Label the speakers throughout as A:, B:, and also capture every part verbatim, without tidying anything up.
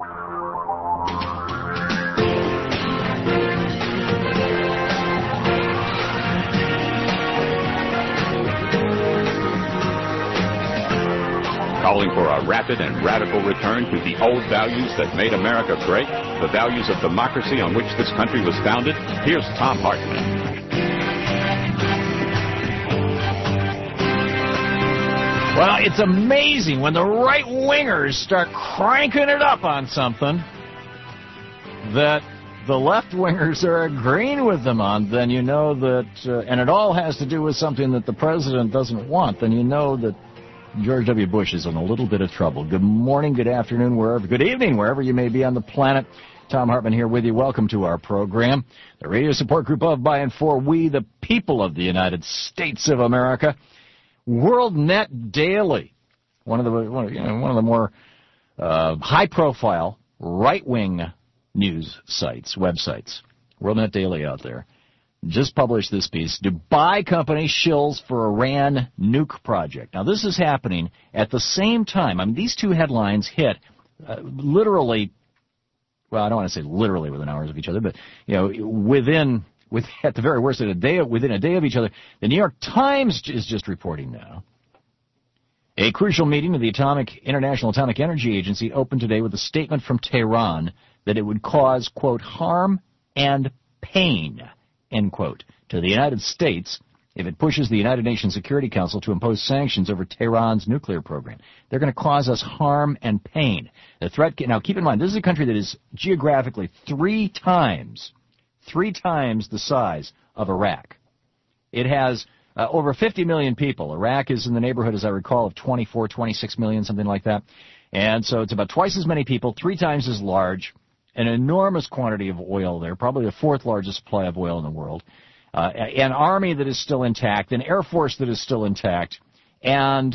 A: Calling for a rapid and radical return to the old values that made America great, the values of democracy on which this country was founded, here's Thom Hartmann.
B: Well, it's amazing when the right-wingers start cranking it up on something that the left-wingers are agreeing with them on, then you know that, uh, and it all has to do with something that the president doesn't want, then you know that George W. Bush is in a little bit of trouble. Good morning, good afternoon, wherever, good evening, wherever you may be on the planet. Thom Hartmann here with you. Welcome to our program, the radio support group of, by, and for we, the people of the United States of America. WorldNet Daily, one of the one, you know, one of the more uh, high-profile right-wing news sites, websites. WorldNet Daily out there just published this piece. Dubai company shills for Iran nuke project. Now, this is happening at the same time. I mean, these two headlines hit uh, literally, well, I don't want to say literally within hours of each other, but, you know, within, with at the very worst, a day, within a day of each other. The New York Times is just reporting now. A crucial meeting of the Atomic International Atomic Energy Agency opened today with a statement from Tehran that it would cause, quote, harm and pain, end quote, to the United States if it pushes the United Nations Security Council to impose sanctions over Tehran's nuclear program. They're going to cause us harm and pain. The threat, now keep in mind, this is a country that is geographically three times, three times the size of Iraq. It has uh, over fifty million people. Iraq is in the neighborhood, as I recall, of twenty-four, twenty-six million, something like that. And so it's about twice as many people, three times as large. An enormous quantity of oil there, probably the fourth largest supply of oil in the world, uh, an army that is still intact, an air force that is still intact, and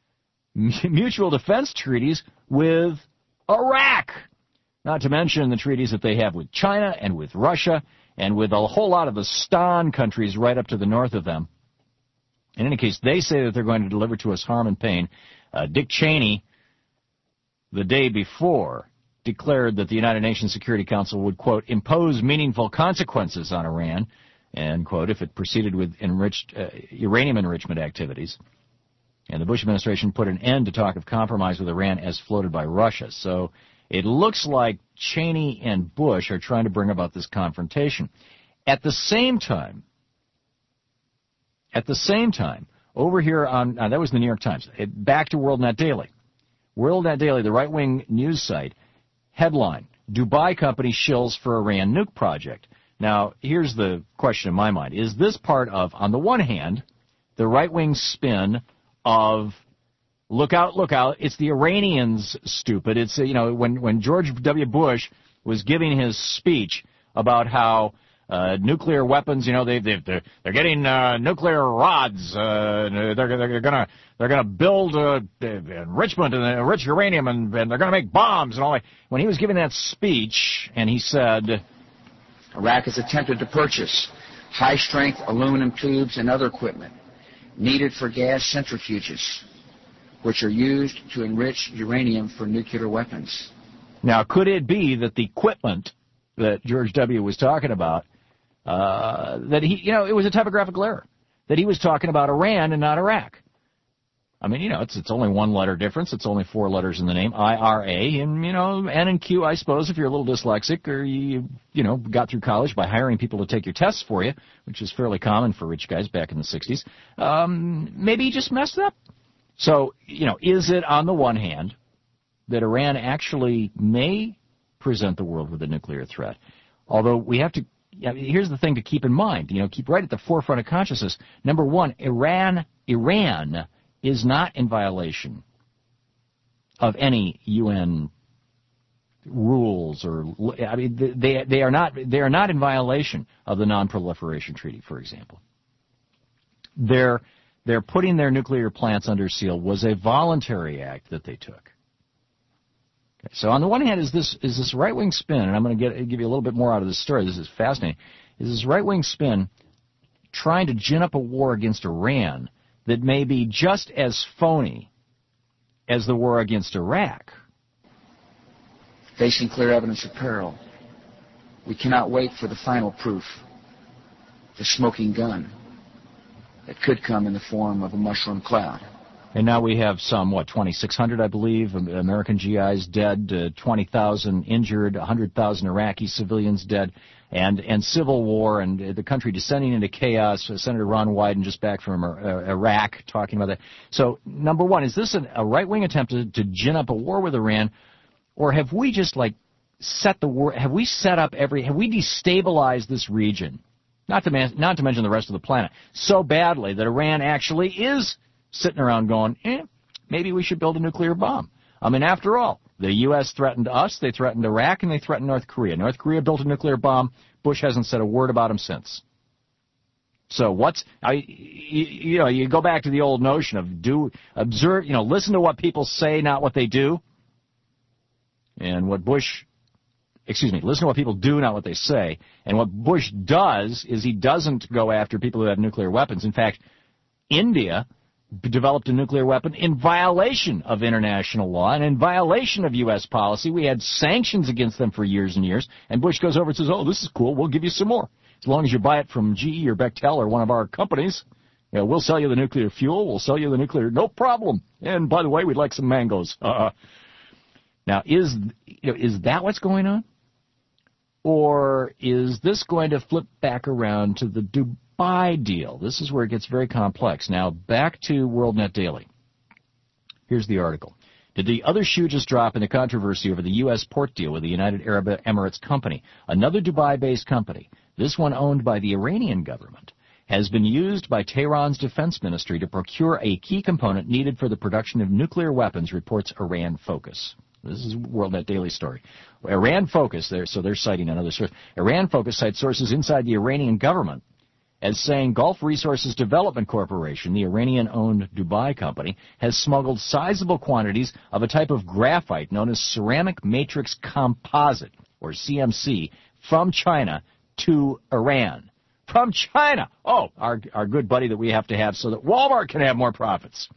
B: mutual defense treaties with Iraq, not to mention the treaties that they have with China and with Russia and with a whole lot of the Stan countries right up to the north of them. In any case, they say that they're going to deliver to us harm and pain. Uh, Dick Cheney, the day before, declared that the United Nations Security Council would, quote, impose meaningful consequences on Iran, end quote, if it proceeded with enriched uh, uranium enrichment activities. And the Bush administration put an end to talk of compromise with Iran as floated by Russia. So it looks like Cheney and Bush are trying to bring about this confrontation. At the same time, at the same time, over here on, uh, that was the New York Times, it, back to WorldNet Daily. WorldNet Daily, the right-wing news site, headline, Dubai company shills for Iran nuke project. Now, here's the question in my mind. Is this part of, on the one hand, the right-wing spin of, look out, look out, it's the Iranians, stupid. It's, you know, when, when George W. Bush was giving his speech about how uh, nuclear weapons, you know, they, they, they're, they're getting uh, nuclear rods, uh, they're, they're going to They're going to build uh, enrichment and enrich uranium, and, and they're going to make bombs and all that. When he was giving that speech, and he said,
C: Iraq has attempted to purchase high-strength aluminum tubes and other equipment needed for gas centrifuges, which are used to enrich uranium for nuclear weapons.
B: Now, could it be that the equipment that George W. was talking about, uh, that he, you know, it was a typographical error, that he was talking about Iran and not Iraq? I mean, you know, it's it's only one letter difference. It's only four letters in the name, I R A, and, you know, N and Q, I suppose, if you're a little dyslexic or you, you know, got through college by hiring people to take your tests for you, which is fairly common for rich guys back in the sixties, um, maybe you just messed up. So, you know, is it, on the one hand, that Iran actually may present the world with a nuclear threat? Although we have to, you know, here's the thing to keep in mind, you know, keep right at the forefront of consciousness. Number one, Iran, Iran is not in violation of any U N rules, or I mean, they they are not they are not in violation of the Non-Proliferation Treaty, for example. Their their putting their nuclear plants under seal was a voluntary act that they took. Okay, so on the one hand, is this is this right-wing spin, and I'm going to get give you a little bit more out of this story. This is fascinating. Is this right-wing spin trying to gin up a war against Iran that may be just as phony as the war against Iraq?
C: Facing clear evidence of peril, we cannot wait for the final proof, the smoking gun that could come in the form of a mushroom cloud.
B: And now we have some, what, twenty-six hundred, I believe, American G Is dead, uh, twenty thousand injured, one hundred thousand Iraqi civilians dead, and, and civil war, and the country descending into chaos. Senator Ron Wyden just back from uh, Iraq talking about that. So, number one, is this an, a right-wing attempt to, to gin up a war with Iran, or have we just, like, set the war, have we set up every, have we destabilized this region, not to, man, not to mention the rest of the planet, so badly that Iran actually is sitting around going, eh, maybe we should build a nuclear bomb. I mean, after all, the U S threatened us, they threatened Iraq, and they threatened North Korea. North Korea built a nuclear bomb. Bush hasn't said a word about him since. So what's, I, you, you know, you go back to the old notion of do, observe, you know, listen to what people say, not what they do. And what Bush, excuse me, listen to what people do, not what they say. And what Bush does is he doesn't go after people who have nuclear weapons. In fact, India developed a nuclear weapon in violation of international law and in violation of U S policy. We had sanctions against them for years and years, and Bush goes over and says, oh, this is cool, we'll give you some more. As long as you buy it from G E or Bechtel or one of our companies, you know, we'll sell you the nuclear fuel, we'll sell you the nuclear, no problem. And by the way, we'd like some mangoes. Uh, now, is, you know, is that what's going on? Or is this going to flip back around to the Dubai deal? This is where it gets very complex. Now, back to WorldNet Daily. Here's the article. Did the other shoe just drop in the controversy over the U S port deal with the United Arab Emirates company? Another Dubai-based company, this one owned by the Iranian government, has been used by Tehran's defense ministry to procure a key component needed for the production of nuclear weapons, reports Iran Focus. This is WorldNet Daily story. Iran Focus, there, so they're citing another source. Iran Focus cites sources inside the Iranian government as saying Gulf Resources Development Corporation, the Iranian-owned Dubai company, has smuggled sizable quantities of a type of graphite known as ceramic matrix composite, or C M C, from China to Iran. From China! Oh, our, our good buddy that we have to have so that Walmart can have more profits.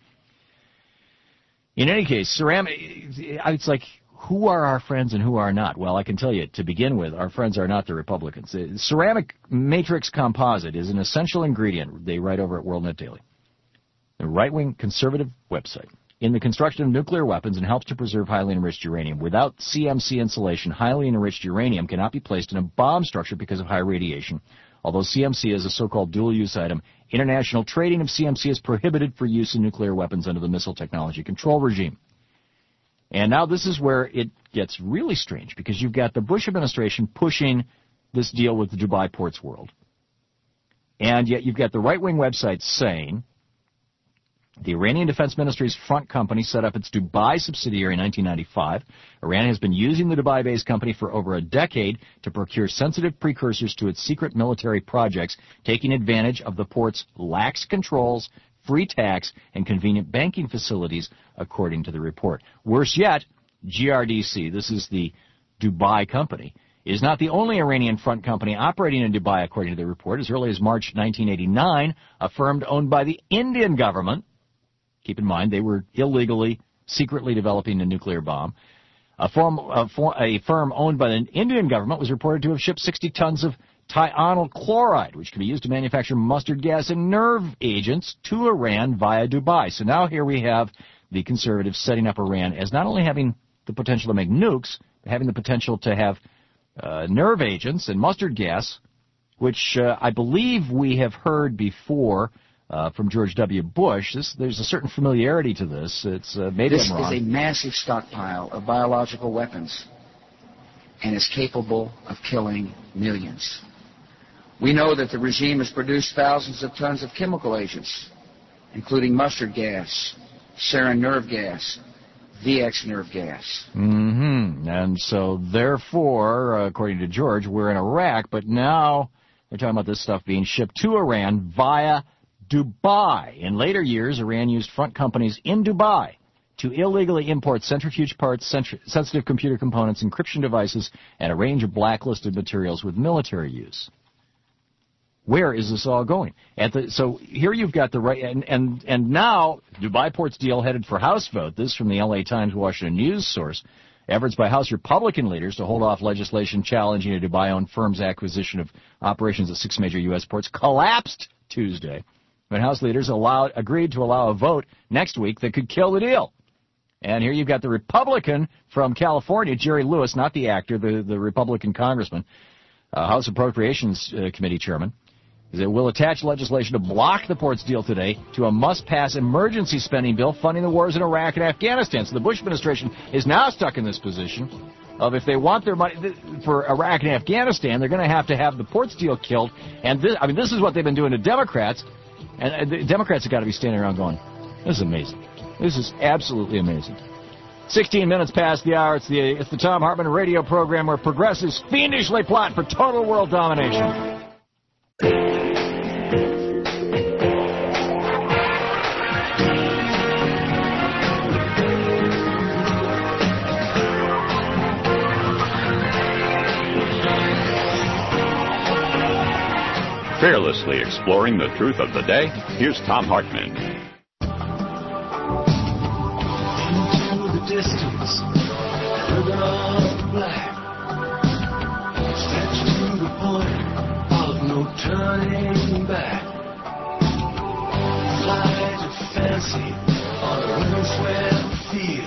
B: In any case, ceramic, it's like, who are our friends and who are not? Well, I can tell you, to begin with, our friends are not the Republicans. Ceramic matrix composite is an essential ingredient, they write over at WorldNet Daily, the right-wing conservative website, in the construction of nuclear weapons and helps to preserve highly enriched uranium. Without C M C insulation, highly enriched uranium cannot be placed in a bomb structure because of high radiation. Although C M C is a so-called dual-use item, international trading of C M C is prohibited for use in nuclear weapons under the Missile Technology Control Regime. And now this is where it gets really strange, because you've got the Bush administration pushing this deal with the Dubai Ports World. And yet you've got the right-wing websites saying the Iranian Defense Ministry's front company set up its Dubai subsidiary in nineteen ninety-five. Iran has been using the Dubai-based company for over a decade to procure sensitive precursors to its secret military projects, taking advantage of the port's lax controls, free tax, and convenient banking facilities, according to the report. Worse yet, G R D C, this is the Dubai company, is not the only Iranian front company operating in Dubai, according to the report. As early as March nineteen eighty-nine, a firm owned by the Indian government, keep in mind they were illegally, secretly developing a nuclear bomb, a, form, a, for, a firm owned by the Indian government was reported to have shipped sixty tons of thionyl chloride, which can be used to manufacture mustard gas and nerve agents, to Iran via Dubai. So now here we have the conservatives setting up Iran as not only having the potential to make nukes, but having the potential to have uh, nerve agents and mustard gas, which uh, I believe we have heard before uh, from George W. Bush. This, there's a certain familiarity to this. It's uh, maybe
C: this
B: I'm wrong.
C: This is a massive stockpile of biological weapons and is capable of killing millions. We know that the regime has produced thousands of tons of chemical agents, including mustard gas, sarin nerve gas, V X nerve gas.
B: Mm-hmm. And so, therefore, uh, according to George, we're in Iraq, but now they're talking about this stuff being shipped to Iran via Dubai. In later years, Iran used front companies in Dubai to illegally import centrifuge parts, centri- sensitive computer components, encryption devices, and a range of blacklisted materials with military use. Where is this all going? At the, so here you've got the right, and, and, and now Dubai Ports deal headed for House vote. This from the L A Times Washington News source. Efforts by House Republican leaders to hold off legislation challenging a Dubai-owned firm's acquisition of operations at six major U S ports collapsed Tuesday when House leaders allowed, agreed to allow a vote next week that could kill the deal. And here you've got the Republican from California, Jerry Lewis, not the actor, the, the Republican congressman, uh, House Appropriations uh, Committee chairman, that will attach legislation to block the ports deal today to a must-pass emergency spending bill funding the wars in Iraq and Afghanistan. So the Bush administration is now stuck in this position of if they want their money for Iraq and Afghanistan, they're going to have to have the ports deal killed. And this, I mean, this is what they've been doing to Democrats. And the Democrats have got to be standing around going, this is amazing. This is absolutely amazing. sixteen minutes past the hour. It's the, it's the Thom Hartmann radio program where progressives fiendishly plot for total world domination.
A: Fearlessly exploring the truth of the day, here's Thom Hartmann.
D: Into the distance, ribbon of black, stretched to the point of no turning back. Flight of fancy on a windswept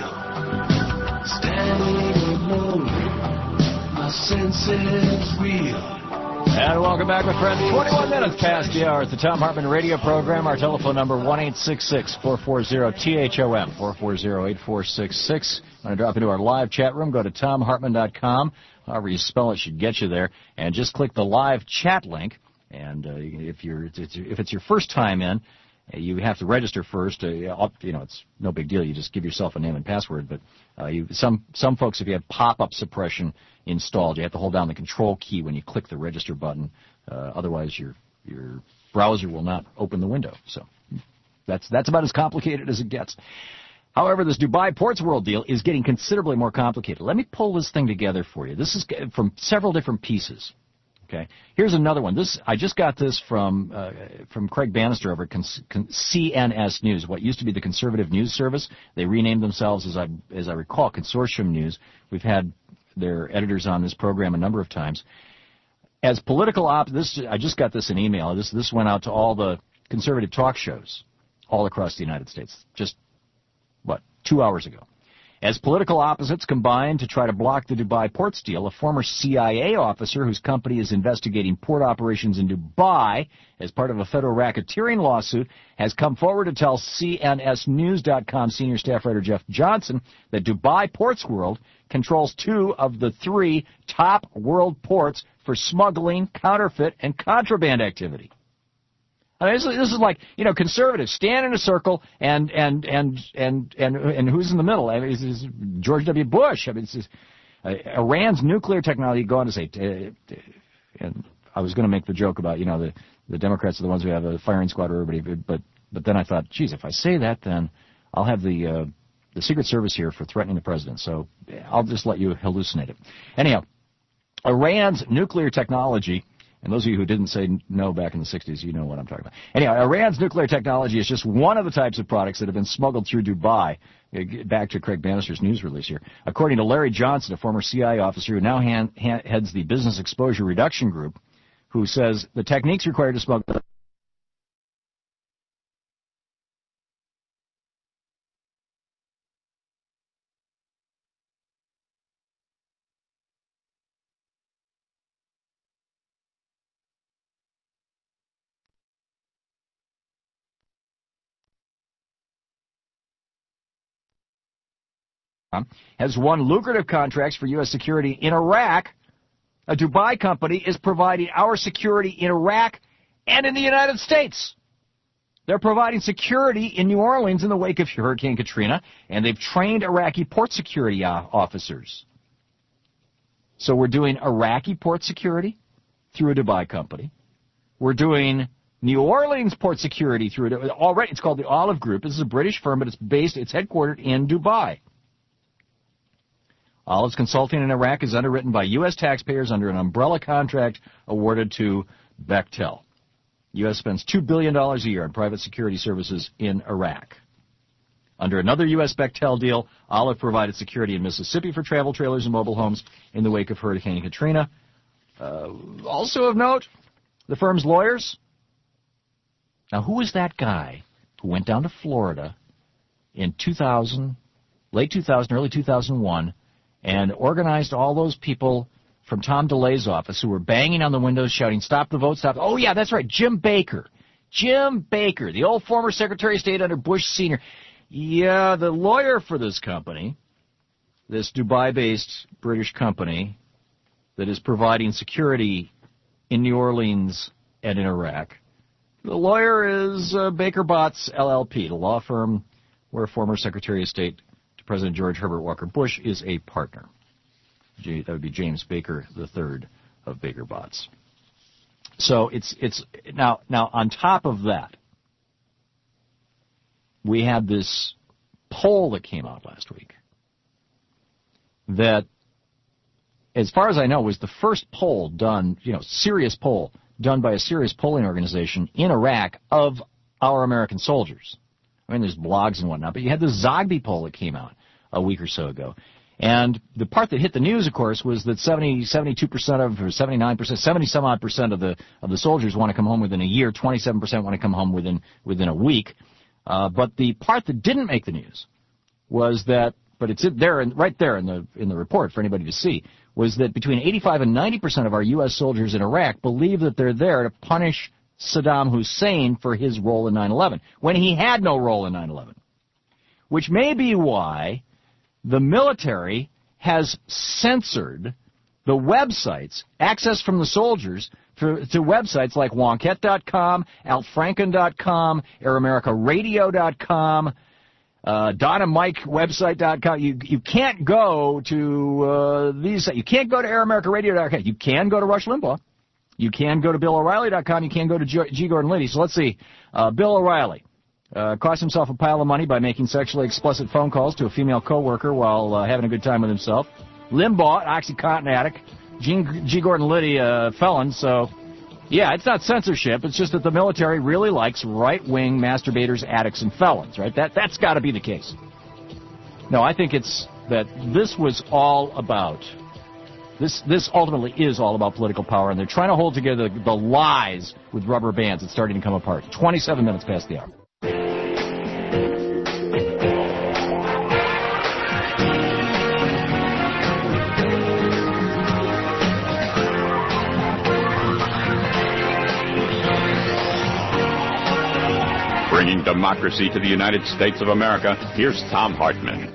D: field, standing lonely, my senses reel.
B: And welcome back, my friends. twenty-one minutes past the hour. It's the Thom Hartmann radio program. Our telephone number, one eight six six, four four zero, T H O M, four four zero, eight four six six. Want to drop into our live chat room, go to tom hartmann dot com. However you spell it should get you there. And just click the live chat link. And uh, if you're if it's your first time in, you have to register first. Uh, you know, it's no big deal. You just give yourself a name and password. But uh, you, some some folks, if you have pop-up suppression installed, you have to hold down the control key when you click the register button. Uh, otherwise, your your browser will not open the window. So that's that's about as complicated as it gets. However, this Dubai Ports World deal is getting considerably more complicated. Let me pull this thing together for you. This is from several different pieces. Okay, here's another one. This I just got this from uh, from Craig Bannister over at Cons- Con- C N S News, what used to be the Conservative News Service. They renamed themselves, as I as I recall, Consortium News. We've had their editors on this program a number of times. As political op, this I just got this in email. This this went out to all the conservative talk shows all across the United States just what two hours ago. As political opposites combine to try to block the Dubai ports deal, a former C I A officer whose company is investigating port operations in Dubai as part of a federal racketeering lawsuit has come forward to tell C N S News dot com senior staff writer Jeff Johnson that Dubai Ports World controls two of the three top world ports for smuggling, counterfeit, and contraband activity. I mean, this, is, this is like, you know, conservatives stand in a circle and and and and and, and who's in the middle? I mean, it's, it's George W. Bush. I mean, it's, it's, uh, Iran's nuclear technology. Go on to say, uh, and I was going to make the joke about, you know, the the Democrats are the ones who have a firing squad or everybody, but but then I thought, geez, if I say that, then I'll have the uh, the Secret Service here for threatening the president. So I'll just let you hallucinate it. Anyhow, Iran's nuclear technology. And those of you who didn't say no back in the sixties, you know what I'm talking about. Anyhow, Iran's nuclear technology is just one of the types of products that have been smuggled through Dubai. Back to Craig Bannister's news release here. According to Larry Johnson, a former C I A officer who now hand, hand, heads the Business Exposure Reduction Group, who says the techniques required to smuggle has won lucrative contracts for U S security in Iraq. A Dubai company is providing our security in Iraq and in the United States. They're providing security in New Orleans in the wake of Hurricane Katrina, and they've trained Iraqi port security officers. So we're doing Iraqi port security through a Dubai company. We're doing New Orleans port security through it. Already, it's called the Olive Group. This is a British firm, but it's based, it's headquartered in Dubai. Olive's consulting in Iraq is underwritten by U S taxpayers under an umbrella contract awarded to Bechtel. U S spends two billion dollars a year on private security services in Iraq. Under another U S Bechtel deal, Olive provided security in Mississippi for travel trailers and mobile homes in the wake of Hurricane Katrina. Uh, also of note, the firm's lawyers. Now, who is that guy who went down to Florida in two thousand, late two thousand, early two thousand one, and organized all those people from Tom DeLay's office who were banging on the windows shouting, "Stop the vote, stop." Oh, yeah, that's right, Jim Baker. Jim Baker, the old former Secretary of State under Bush Senior Yeah, the lawyer for this company, this Dubai-based British company that is providing security in New Orleans and in Iraq, the lawyer is uh, Baker Botts, L L P, the law firm where former Secretary of State to President George Herbert Walker Bush is a partner. That would be James Baker the third of Baker Botts. So it's it's now now on top of that, we had this poll that came out last week that, as far as I know, was the first poll done, you know, serious poll done by a serious polling organization in Iraq of our American soldiers. I mean, there's blogs and whatnot, but you had the Zogby poll that came out a week or so ago. And the part that hit the news, of course, was that seventy, seventy-two percent of, or seventy-nine percent, seventy some odd percent of the of the soldiers want to come home within a year. twenty-seven percent want to come home within within a week. Uh, but the part that didn't make the news was that, but it's there, in, right there in the in the report for anybody to see, was that between eighty-five and ninety percent of our U S soldiers in Iraq believe that they're there to punish Saddam Hussein for his role in nine eleven, when he had no role in nine eleven. Which may be why the military has censored the websites, access from the soldiers, to, to websites like Wonkette dot com, Al Franken dot com, Air America Radio dot com, uh, Donna Mike Website dot com. You, you can't go to uh, these. You can't go to Air America Radio dot com. You can go to Rush Limbaugh. You can go to Bill O'Reilly dot com. You can go to G. G. Gordon Liddy. So let's see. Uh, Bill O'Reilly. Uh, cost himself a pile of money by making sexually explicit phone calls to a female coworker while uh, having a good time with himself. Limbaugh, OxyContin addict. G. G. Gordon Liddy, uh, felon. So, yeah, it's not censorship. It's just that the military really likes right-wing masturbators, addicts, and felons, right? That, that's got to be the case. No, I think it's that this was all about, this, this ultimately is all about political power, and they're trying to hold together the, the lies with rubber bands. It's starting to come apart. twenty-seven minutes past the hour.
A: Bringing democracy to the United States of America, here's Thom Hartmann.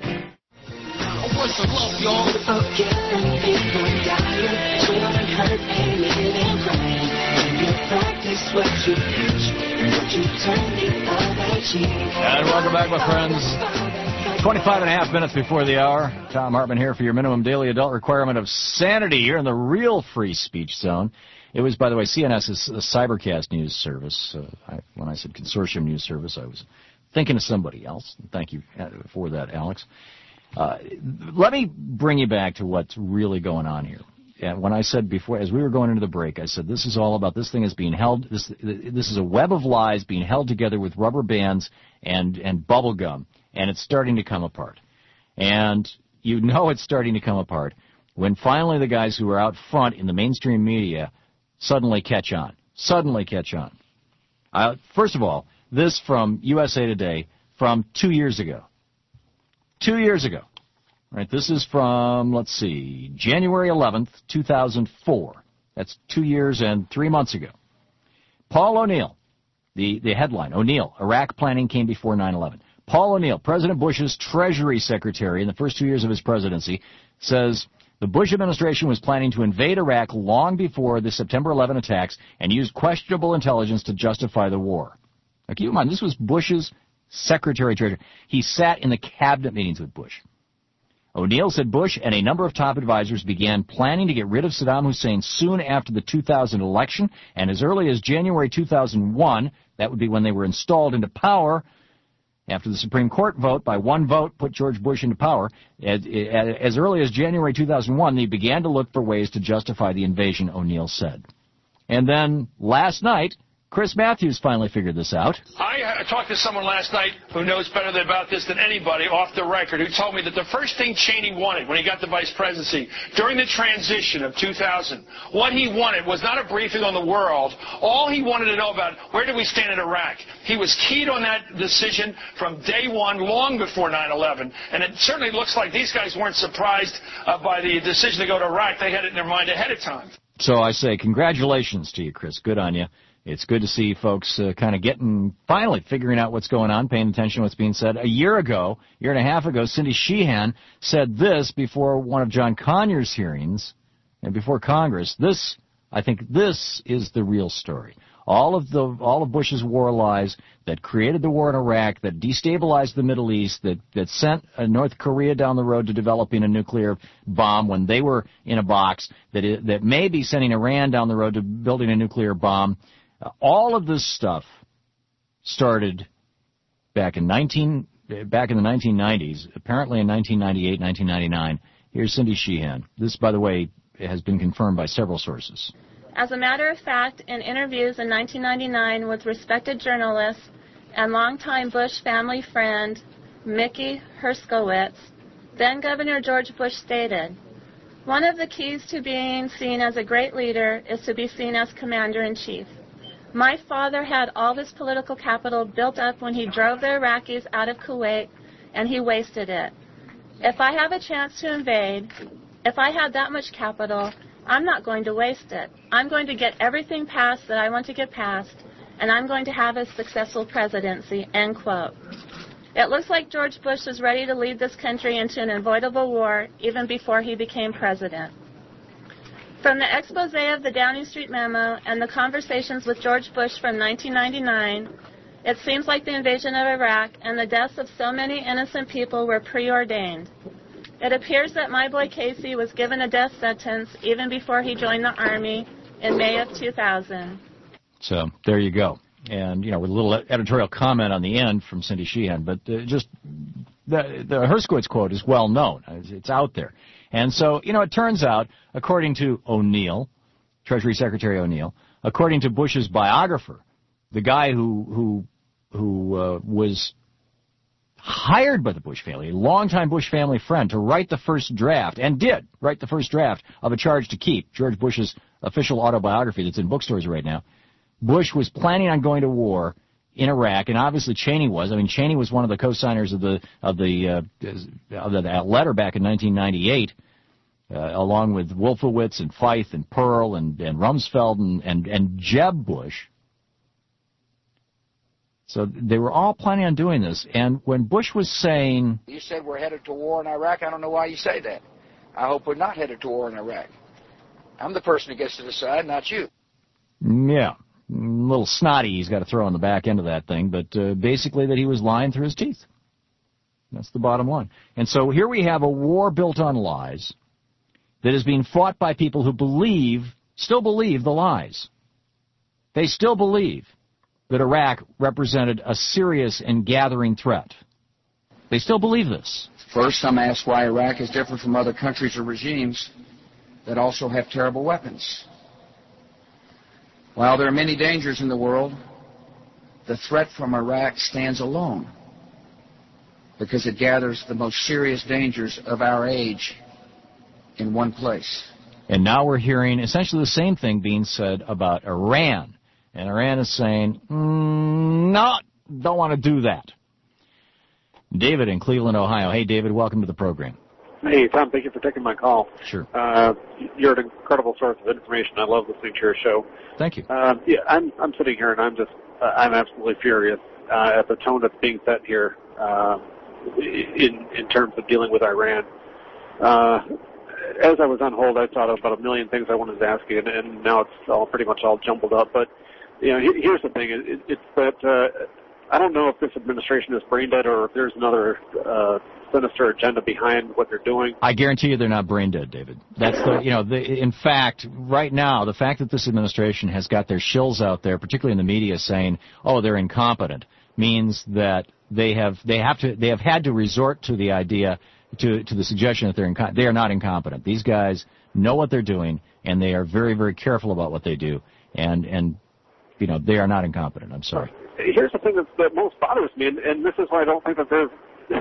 D: What's the love, y'all? Forgetting people dying, children hurt, hated, and crying. When you practice what you preach, what you turn the other cheek.
B: And welcome back, my friends. twenty-five and a half minutes before the hour. Thom Hartmann here for your minimum daily adult requirement of sanity here in the real free speech zone. It was, by the way, C N S's Cybercast news service. Uh, I, when I said consortium news service, I was thinking of somebody else. Thank you for that, Alex. Uh, let me bring you back to what's really going on here. And when I said before, as we were going into the break, I said this is all about, this thing is being held, this this is a web of lies being held together with rubber bands and, and bubble gum, and it's starting to come apart. And you know it's starting to come apart when finally the guys who are out front in the mainstream media suddenly catch on. Suddenly catch on. Uh, first of all, this from U S A Today from two years ago. Two years ago. Right, this is from, let's see, January eleventh, two thousand four. That's two years and three months ago. Paul O'Neill, the, the headline, O'Neill, Iraq planning came before nine eleven. Paul O'Neill, President Bush's Treasury Secretary in the first two years of his presidency, says the Bush administration was planning to invade Iraq long before the September eleventh attacks and used questionable intelligence to justify the war. Now, keep in mind, this was Bush's Secretary of Treasury. He sat in the cabinet meetings with Bush. O'Neill said Bush and a number of top advisors began planning to get rid of Saddam Hussein soon after the two thousand election, and as early as January two thousand one, that would be when they were installed into power, after the Supreme Court vote by one vote put George Bush into power, as, as early as January two thousand one, they began to look for ways to justify the invasion, O'Neill said. And then last night, Chris Matthews finally figured this out.
E: I, I talked to someone last night who knows better about this than anybody off the record, who told me that the first thing Cheney wanted when he got the vice presidency during the transition of two thousand, what he wanted was not a briefing on the world. All he wanted to know about where did we stand in Iraq. He was keyed on that decision from day one, long before nine eleven, and it certainly looks like these guys weren't surprised uh, by the decision to go to Iraq. They had it in their mind ahead of time. So
B: I say congratulations to you, Chris. Good on you. It's good to see folks uh, kind of getting, finally figuring out what's going on, paying attention to what's being said. A year ago, a year and a half ago, Cindy Sheehan said this before one of John Conyers' hearings and before Congress. This, I think this is the real story. All of the all of Bush's war lies that created the war in Iraq, that destabilized the Middle East, that, that sent uh, North Korea down the road to developing a nuclear bomb when they were in a box, that it, that may be sending Iran down the road to building a nuclear bomb. Uh, all of this stuff started back in nineteen back in the nineteen nineties. Apparently in nineteen ninety-eight, nineteen ninety-nine. Here's Cindy Sheehan. This, by the way, has been confirmed by several sources.
F: As a matter of fact, in interviews in nineteen ninety-nine with respected journalists and longtime Bush family friend Mickey Herskowitz, then Governor George Bush stated, "One of the keys to being seen as a great leader is to be seen as commander-in-chief. My father had all this political capital built up when he drove the Iraqis out of Kuwait, and he wasted it. If I have a chance to invade, if I had that much capital, I'm not going to waste it. I'm going to get everything passed that I want to get passed, and I'm going to have a successful presidency," end quote. It looks like George Bush was ready to lead this country into an avoidable war even before he became president. From the expose of the Downing Street memo and the conversations with George Bush from nineteen ninety-nine, it seems like the invasion of Iraq and the deaths of so many innocent people were preordained. It appears that my boy Casey was given a death sentence even before he joined the Army in May of two thousand.
B: So there you go. And, you know, with a little editorial comment on the end from Cindy Sheehan, but uh, just the, the Herskowitz quote is well known. It's out there. And so, you know, it turns out, according to O'Neill, Treasury Secretary O'Neill, according to Bush's biographer, the guy who who who uh, was hired by the Bush family, a longtime Bush family friend, to write the first draft, and did write the first draft of A Charge to Keep, George Bush's official autobiography that's in bookstores right now. Bush was planning on going to war in Iraq, and obviously Cheney was. I mean, Cheney was one of the co-signers of the of the uh, of that letter back in nineteen ninety-eight, uh, along with Wolfowitz and Feith and Pearl and, and Rumsfeld and, and, and Jeb Bush. So they were all planning on doing this. And when Bush was saying...
C: You said we're headed to war in Iraq. I don't know why you say that. I hope we're not headed to war in Iraq. I'm the person who gets to decide, not you.
B: Yeah. A little snotty he's got to throw on the back end of that thing, but uh, basically that he was lying through his teeth. That's the bottom line. And so here we have a war built on lies that is being fought by people who believe, still believe the lies. They still believe that Iraq represented a serious and gathering threat. They still believe this.
C: First, I'm asked why Iraq is different from other countries or regimes that also have terrible weapons. While there are many dangers in the world, the threat from Iraq stands alone because it gathers the most serious dangers of our age in one place.
B: And now we're hearing essentially the same thing being said about Iran. And Iran is saying, mm, no, don't want to do that. David in Cleveland, Ohio. Hey, David, welcome to the program.
G: Hey, Tom, thank you for taking my call.
B: Sure.
G: Uh, you're an incredible source of information. I love listening to your show.
B: Thank you.
G: Uh, yeah, I'm I'm sitting here and I'm just uh, I'm absolutely furious uh, at the tone that's being set here uh, in in terms of dealing with Iran. Uh, as I was on hold, I thought of about a million things I wanted to ask you, and, and now it's all pretty much all jumbled up. But you know, here's the thing: it, it's that uh, I don't know if this administration is brain dead or if there's another uh, sinister agenda behind what they're doing.
B: I guarantee you they're not brain dead, David. That's the, you know, the, in fact, right now, the fact that this administration has got their shills out there, particularly in the media, saying, "Oh, they're incompetent," means that they have they have to they have had to resort to the idea to to the suggestion that they're inco- they are not incompetent. These guys know what they're doing, and they are very very careful about what they do. And and you know, they are not incompetent. I'm sorry.
G: Here's the thing that, that most bothers me, and, and this is why I don't think that there's.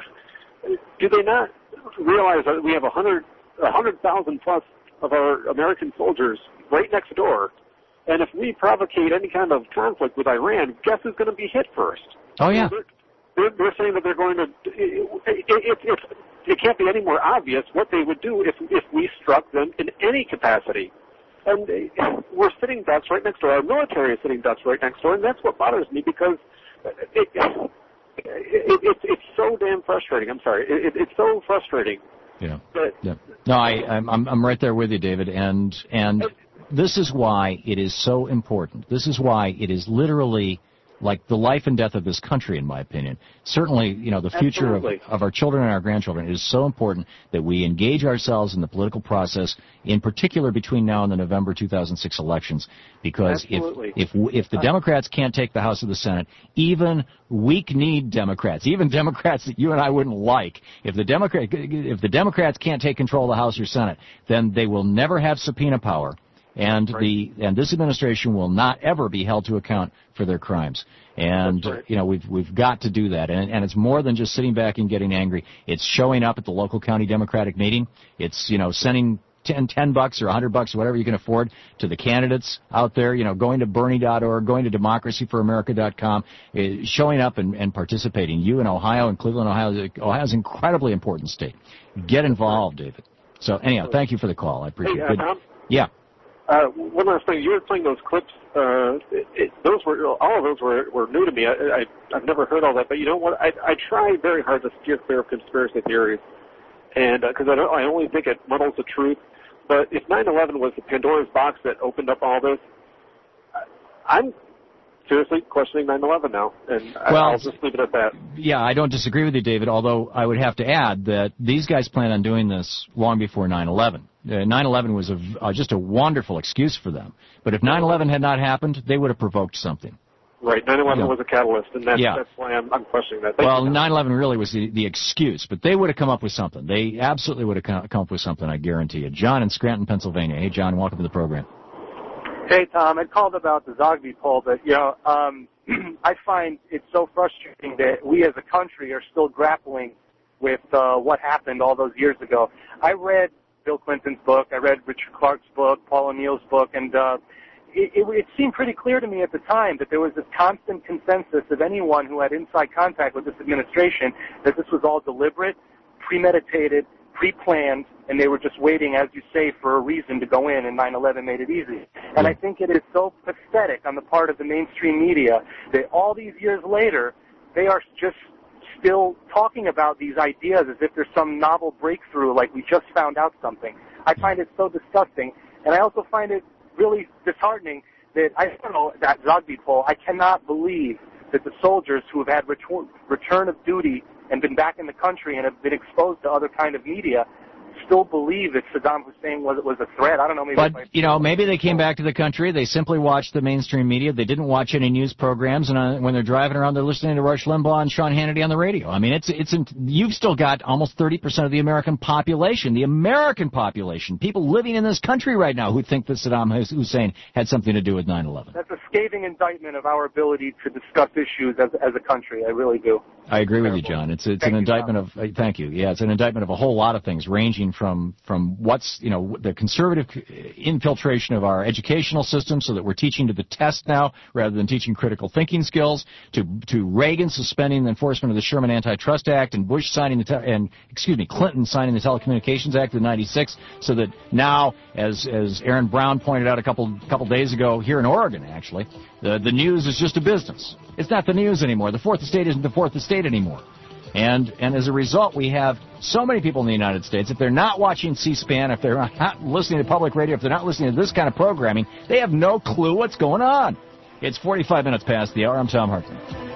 G: Do they not realize that we have a hundred, a hundred thousand plus of our American soldiers right next door, and if we provocate any kind of conflict with Iran, guess who's going to be hit first?
B: Oh yeah.
G: They're, they're, they're saying that they're going to. It, it, it, it, it can't be any more obvious what they would do if if we struck them in any capacity. And we're sitting ducks right next door. Our military is sitting ducks right next door, and that's what bothers me because it, it, it, it, it's so damn frustrating. I'm sorry. It, it's so frustrating.
B: Yeah.
G: But,
B: yeah. No, I, I'm I'm right there with you, David. And and this is why it is so important. This is why it is literally like the life and death of this country, in my opinion. Certainly, you know, the future of, of our children and our grandchildren. It is so important that we engage ourselves in the political process, in particular between now and the November two thousand six elections, because
G: Absolutely.
B: if if if the Democrats can't take the House of the Senate, even weak-kneed Democrats, even Democrats that you and I wouldn't like, if the Democrat if the Democrats can't take control of the House or Senate, then they will never have subpoena power. And
G: right.
B: the and this administration will not ever be held to account for their crimes. And
G: right.
B: you know we've we've got to do that. And and it's more than just sitting back and getting angry. It's showing up at the local county Democratic meeting. It's you know sending ten, ten bucks or a hundred bucks or whatever you can afford to the candidates out there. You know going to Bernie dot org, going to democracy for america dot com, uh, showing up and, and participating. You in Ohio and Cleveland, Ohio, Ohio is an incredibly important state. Get involved, David. So anyhow, thank you for the call. I appreciate
G: hey,
B: it.
G: uh,
B: Good.
G: Tom?
B: Yeah.
G: Uh, one last thing, you were playing those clips. Uh, it, it, those were all of those were, were new to me. I, I, I've never heard all that, but you know what? I, I try very hard to steer clear of conspiracy theories, and because uh, I don't, I only think it muddles the truth. But if nine eleven was the Pandora's box that opened up all this, I'm seriously questioning nine eleven now, and
B: well,
G: I'll just leave it at that.
B: Yeah, I don't disagree with you, David, although I would have to add that these guys plan on doing this long before nine eleven. Uh, nine eleven was a, uh, just a wonderful excuse for them. But if nine eleven had not happened, they would have provoked something.
G: Right, nine eleven
B: Yeah.
G: was a catalyst, and that's,
B: Yeah.
G: that's why I'm, I'm questioning that. Thank
B: Well,
G: you.
B: nine eleven really was the, the excuse, but they would have come up with something. They absolutely would have come come up with something, I guarantee you. John in Scranton, Pennsylvania. Hey, John, welcome to the program.
H: Hey, Tom, I called about the Zogby poll, but, you know, um, I find it so frustrating that we as a country are still grappling with uh, what happened all those years ago. I read Bill Clinton's book, I read Richard Clarke's book, Paul O'Neill's book, and uh, it, it, it seemed pretty clear to me at the time that there was this constant consensus of anyone who had inside contact with this administration that this was all deliberate, premeditated, pre-planned, and they were just waiting, as you say, for a reason to go in, and nine eleven made it easy. And I think it is so pathetic on the part of the mainstream media that all these years later, they are just still talking about these ideas as if there's some novel breakthrough, like we just found out something. I find it so disgusting, and I also find it really disheartening that, I don't know, that Zogby poll, I cannot believe that the soldiers who have had return, return of duty and been back in the country and have been exposed to other kind of media still believe that Saddam Hussein was was a threat. I don't know. Maybe
B: But, you know, maybe they came back to the country. They simply watched the mainstream media. They didn't watch any news programs. And uh, when they're driving around, they're listening to Rush Limbaugh and Sean Hannity on the radio. I mean, it's it's you've still got almost thirty percent of the American population, the American population, people living in this country right now who think that Saddam Hussein had something to do with nine eleven.
H: That's a scathing indictment of our ability to discuss issues as as a country. I really do.
B: I agree with you, John. It's it's
H: Thank
B: an
H: you,
B: indictment
H: Tom.
B: of uh, thank you. Yeah, it's an indictment of a whole lot of things, ranging from from what's you know the conservative infiltration of our educational system, so that we're teaching to the test now rather than teaching critical thinking skills, to to Reagan suspending the enforcement of the Sherman Antitrust Act, and Bush signing the te- and excuse me Clinton signing the Telecommunications Act of ninety-six, so that now, as as Aaron Brown pointed out a couple couple days ago here in Oregon, actually, the the news is just a business. It's not the news anymore. The fourth estate isn't the fourth estate anymore. And and as a result, we have so many people in the United States, if they're not watching C-SPAN, if they're not listening to public radio, if they're not listening to this kind of programming, they have no clue what's going on. It's forty-five minutes past the hour. I'm Tom Hartman.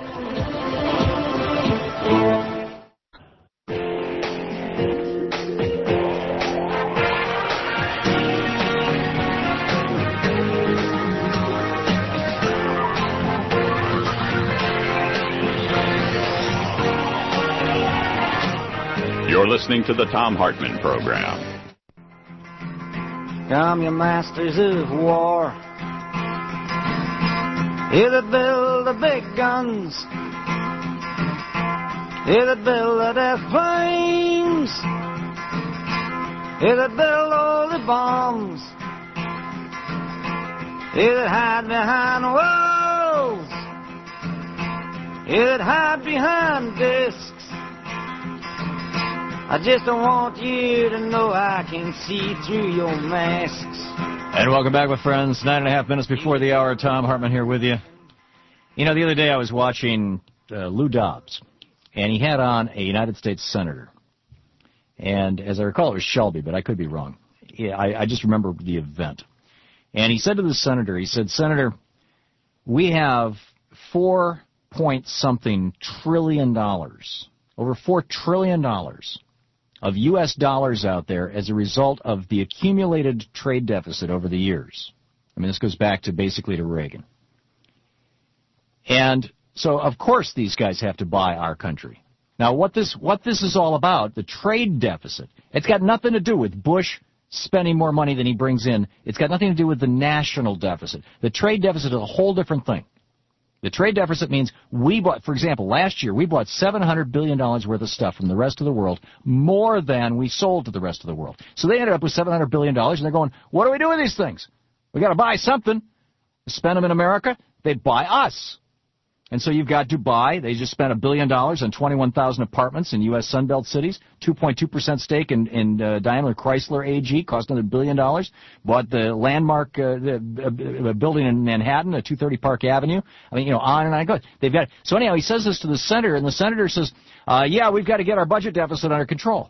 A: You're listening to the Tom Hartman Program.
I: Come, you masters of war. Here that build the big guns. Here that build the death planes. Here that build all the bombs. Here that hide behind walls. Here that hide behind discs. I just don't want you to know I can see through your masks.
B: And welcome back, my friends. Nine and a half minutes before the hour. Tom Hartman here with you. You know, the other day I was watching uh, Lou Dobbs, and he had on a United States senator. And as I recall, it was Shelby, but I could be wrong. Yeah, I, I just remember the event. And he said to the senator, he said, Senator, we have four point something trillion dollars, over four trillion dollars of U S dollars out there as a result of the accumulated trade deficit over the years. I mean, this goes back to basically to Reagan. And so, of course, these guys have to buy our country. Now, what this what this is all about, the trade deficit, it's got nothing to do with Bush spending more money than he brings in. It's got nothing to do with the national deficit. The trade deficit is a whole different thing. The trade deficit means we bought, for example, last year we bought seven hundred billion dollars worth of stuff from the rest of the world, more than we sold to the rest of the world. So they ended up with seven hundred billion dollars, and they're going, what do we do with these things? We got to buy something. Spend them in America, they buy us. And so you've got Dubai. They just spent a billion dollars on twenty-one thousand apartments in U S Sunbelt cities. two point two percent stake in, in uh, Daimler Chrysler A G, cost another billion dollars. Bought the landmark uh, the, uh, building in Manhattan, at two thirty Park Avenue. I mean, you know, on and on it goes. They've got. So anyhow, he says this to the senator, and the senator says, uh, yeah, we've got to get our budget deficit under control.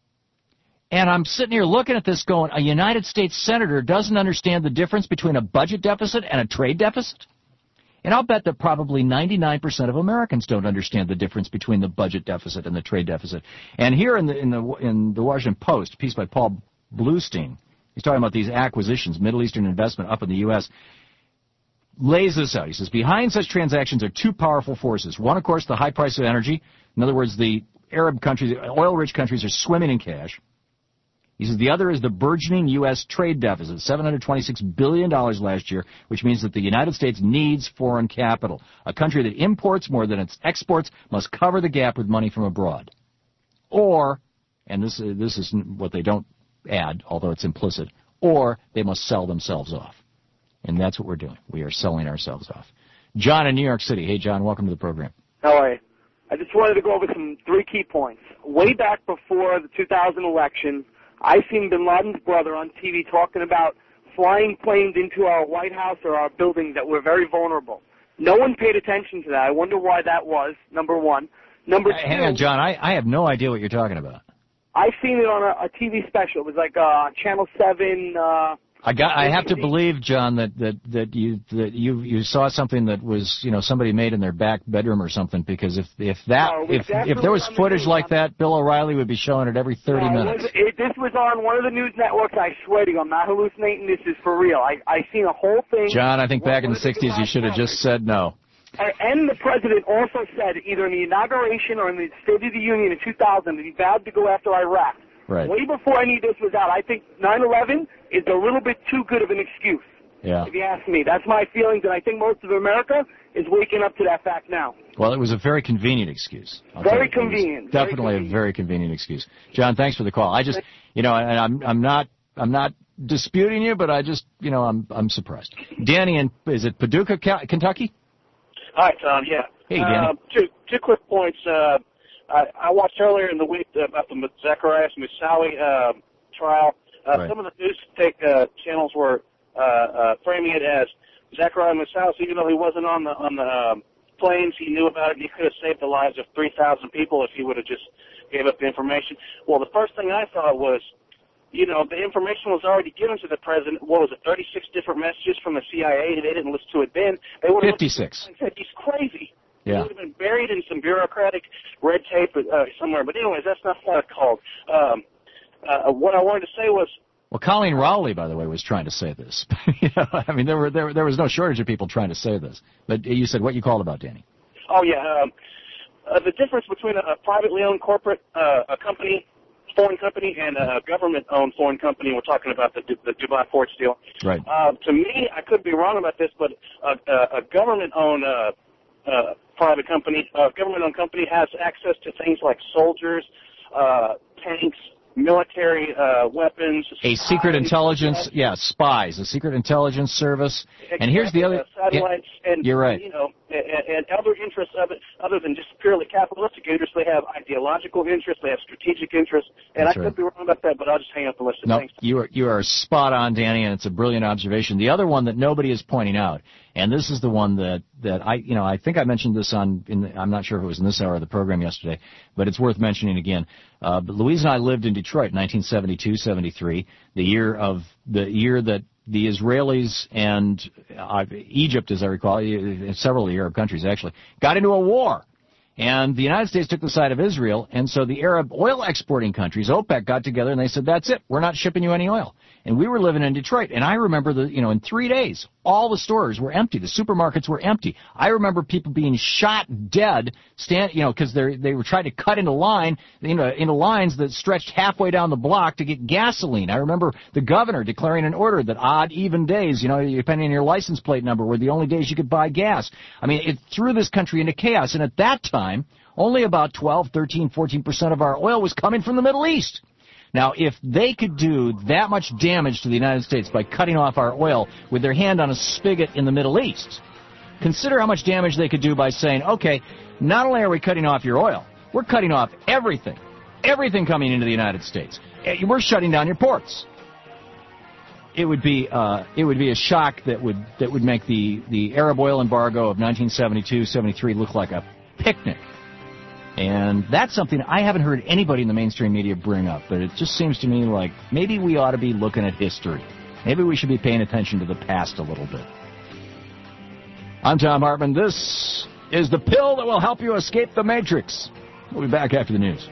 B: And I'm sitting here looking at this going, a United States senator doesn't understand the difference between a budget deficit and a trade deficit? And I'll bet that probably ninety-nine percent of Americans don't understand the difference between the budget deficit and the trade deficit. And here in the in the in the Washington Post, a piece by Paul Bluestein, he's talking about these acquisitions, Middle Eastern investment up in the U S, lays this out. He says, behind such transactions are two powerful forces. One, of course, the high price of energy. In other words, the Arab countries, oil-rich countries are swimming in cash. He says the other is the burgeoning U S trade deficit, seven hundred twenty-six billion dollars last year, which means that the United States needs foreign capital. A country that imports more than it exports must cover the gap with money from abroad. Or, and this, uh, this is what they don't add, although it's implicit, or they must sell themselves off. And that's what we're doing. We are selling ourselves off. John in New York City. Hey, John, welcome to the program.
J: How are you? I just wanted to go over some three key points. Way back before the two thousand election, I seen bin Laden's brother on T V talking about flying planes into our White House or our buildings that were very vulnerable. No one paid attention to that. I wonder why that was, number one. Number
B: uh,
J: two.
B: Hang on, John. I, I have no idea what you're talking about.
J: I seen it on a, a T V special. It was like uh, Channel seven. Uh,
B: I got. I have to believe, John, that, that, that you that you you saw something that was, you know, somebody made in their back bedroom or something. Because if if that
J: no,
B: if if there was footage the like that, Bill O'Reilly would be showing it every thirty
J: no,
B: minutes.
J: It was, it, this was on one of the news networks. I swear to you, I'm not hallucinating. This is for real. I I seen a whole thing.
B: John, I think back in the sixties, you should have just said no.
J: And the president also said, either in the inauguration or in the State of the Union in two thousand, that he vowed to go after Iraq.
B: Right.
J: Way before any of this was out, I think nine eleven is a little bit too good of an excuse.
B: Yeah.
J: If you ask me, that's my feelings, and I think most of America is waking up to that fact now.
B: Well, it was a very convenient excuse. I'll
J: very convenient.
B: Definitely
J: very convenient.
B: a very convenient excuse. John, thanks for the call. I just, you know, and I'm I'm not I'm not disputing you, but I just, you know, I'm I'm surprised. Danny, in, is it Paducah, Kentucky?
K: Hi, Tom. Yeah.
B: Hey, Danny.
K: Uh, two two quick points. Uh, I, I watched earlier in the week about the Zacharias Moussaoui uh, trial. Uh,
B: right.
K: Some of the news take, uh, channels were uh, uh, framing it as Zacharias Moussaoui, even though he wasn't on the on the um, planes, he knew about it. And he could have saved the lives of three thousand people if he would have just gave up the information. Well, the first thing I thought was, you know, the information was already given to the president. What was it, thirty-six different messages from the C I A? They didn't listen to it then. They would have
B: fifty-six.
K: Said, he's crazy.
B: Yeah.
K: He would have been buried in some bureaucratic red tape uh, somewhere. But anyways, that's not what it's called. Um, uh, what I wanted to say was,
B: well, Colleen Rowley, by the way, was trying to say this. you know, I mean, there were there there was no shortage of people trying to say this. But you said what you called about, Danny.
K: Oh yeah, um, uh, the difference between a, a privately owned corporate uh, a company foreign company and a government-owned foreign company. We're talking about the, the Dubai Ports deal.
B: Right.
K: Uh, to me, I could be wrong about this, but a, a, a government-owned uh, uh, private company, a government-owned company has access to things like soldiers, uh, tanks, military uh, weapons.
B: A secret intelligence, yeah, spies, a secret intelligence service.
K: Exactly,
B: and here's the other.
K: Uh, satellites
B: yeah,
K: and,
B: you're right.
K: You know, and, and other interests of it, other than just purely capitalistic interests. They have ideological interests. They have strategic interests. And
B: That's
K: I
B: right.
K: could be wrong about that, but I'll just hang up the list.
B: No,
K: Thanks.
B: you are you are spot on, Danny, and it's a brilliant observation. The other one that nobody is pointing out, and this is the one that, that I you know I think I mentioned this on in the, I'm not sure if it was in this hour of the program yesterday, but it's worth mentioning again. Uh, but Louise and I lived in Detroit, nineteen seventy-two seventy-three, the year of the year that the Israelis and uh, Egypt, as I recall, several Arab countries actually got into a war. And the United States took the side of Israel, and so the Arab oil exporting countries, OPEC, got together and they said, that's it, we're not shipping you any oil. And we were living in Detroit, and I remember, the, you know, in three days, all the stores were empty, the supermarkets were empty. I remember people being shot dead, stand, you know, because they they were trying to cut into line, you know, into lines that stretched halfway down the block to get gasoline. I remember the governor declaring an order that odd, even days, you know, depending on your license plate number, were the only days you could buy gas. I mean, it threw this country into chaos, and at that time, only about twelve, thirteen, fourteen percent of our oil was coming from the Middle East. Now, if they could do that much damage to the United States by cutting off our oil with their hand on a spigot in the Middle East, consider how much damage they could do by saying, okay, not only are we cutting off your oil, we're cutting off everything, everything coming into the United States. We're shutting down your ports. It would be uh, it would be a shock that would that would make the, the Arab oil embargo of nineteen seventy-two seventy-three look like a picnic. And that's something I haven't heard anybody in the mainstream media bring up, but it just seems to me like maybe we ought to be looking at history. Maybe we should be paying attention to the past a little bit. I'm Tom Hartman. This is the pill that will help you escape the Matrix. We'll be back after the news.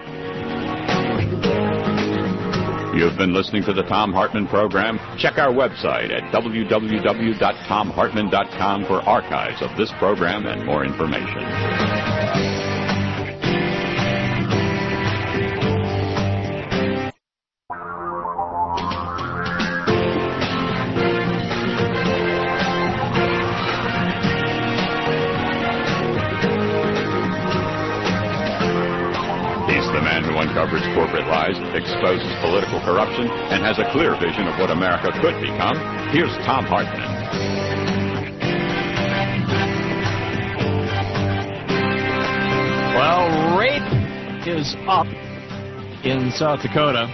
A: You've been listening to the Tom Hartman program. Check our website at w w w dot tom hartman dot com for archives of this program and more information. Uncovers corporate lies, exposes political corruption, and has a clear vision of what America could become. Here's Tom Hartman.
B: Well, rape is up in South Dakota.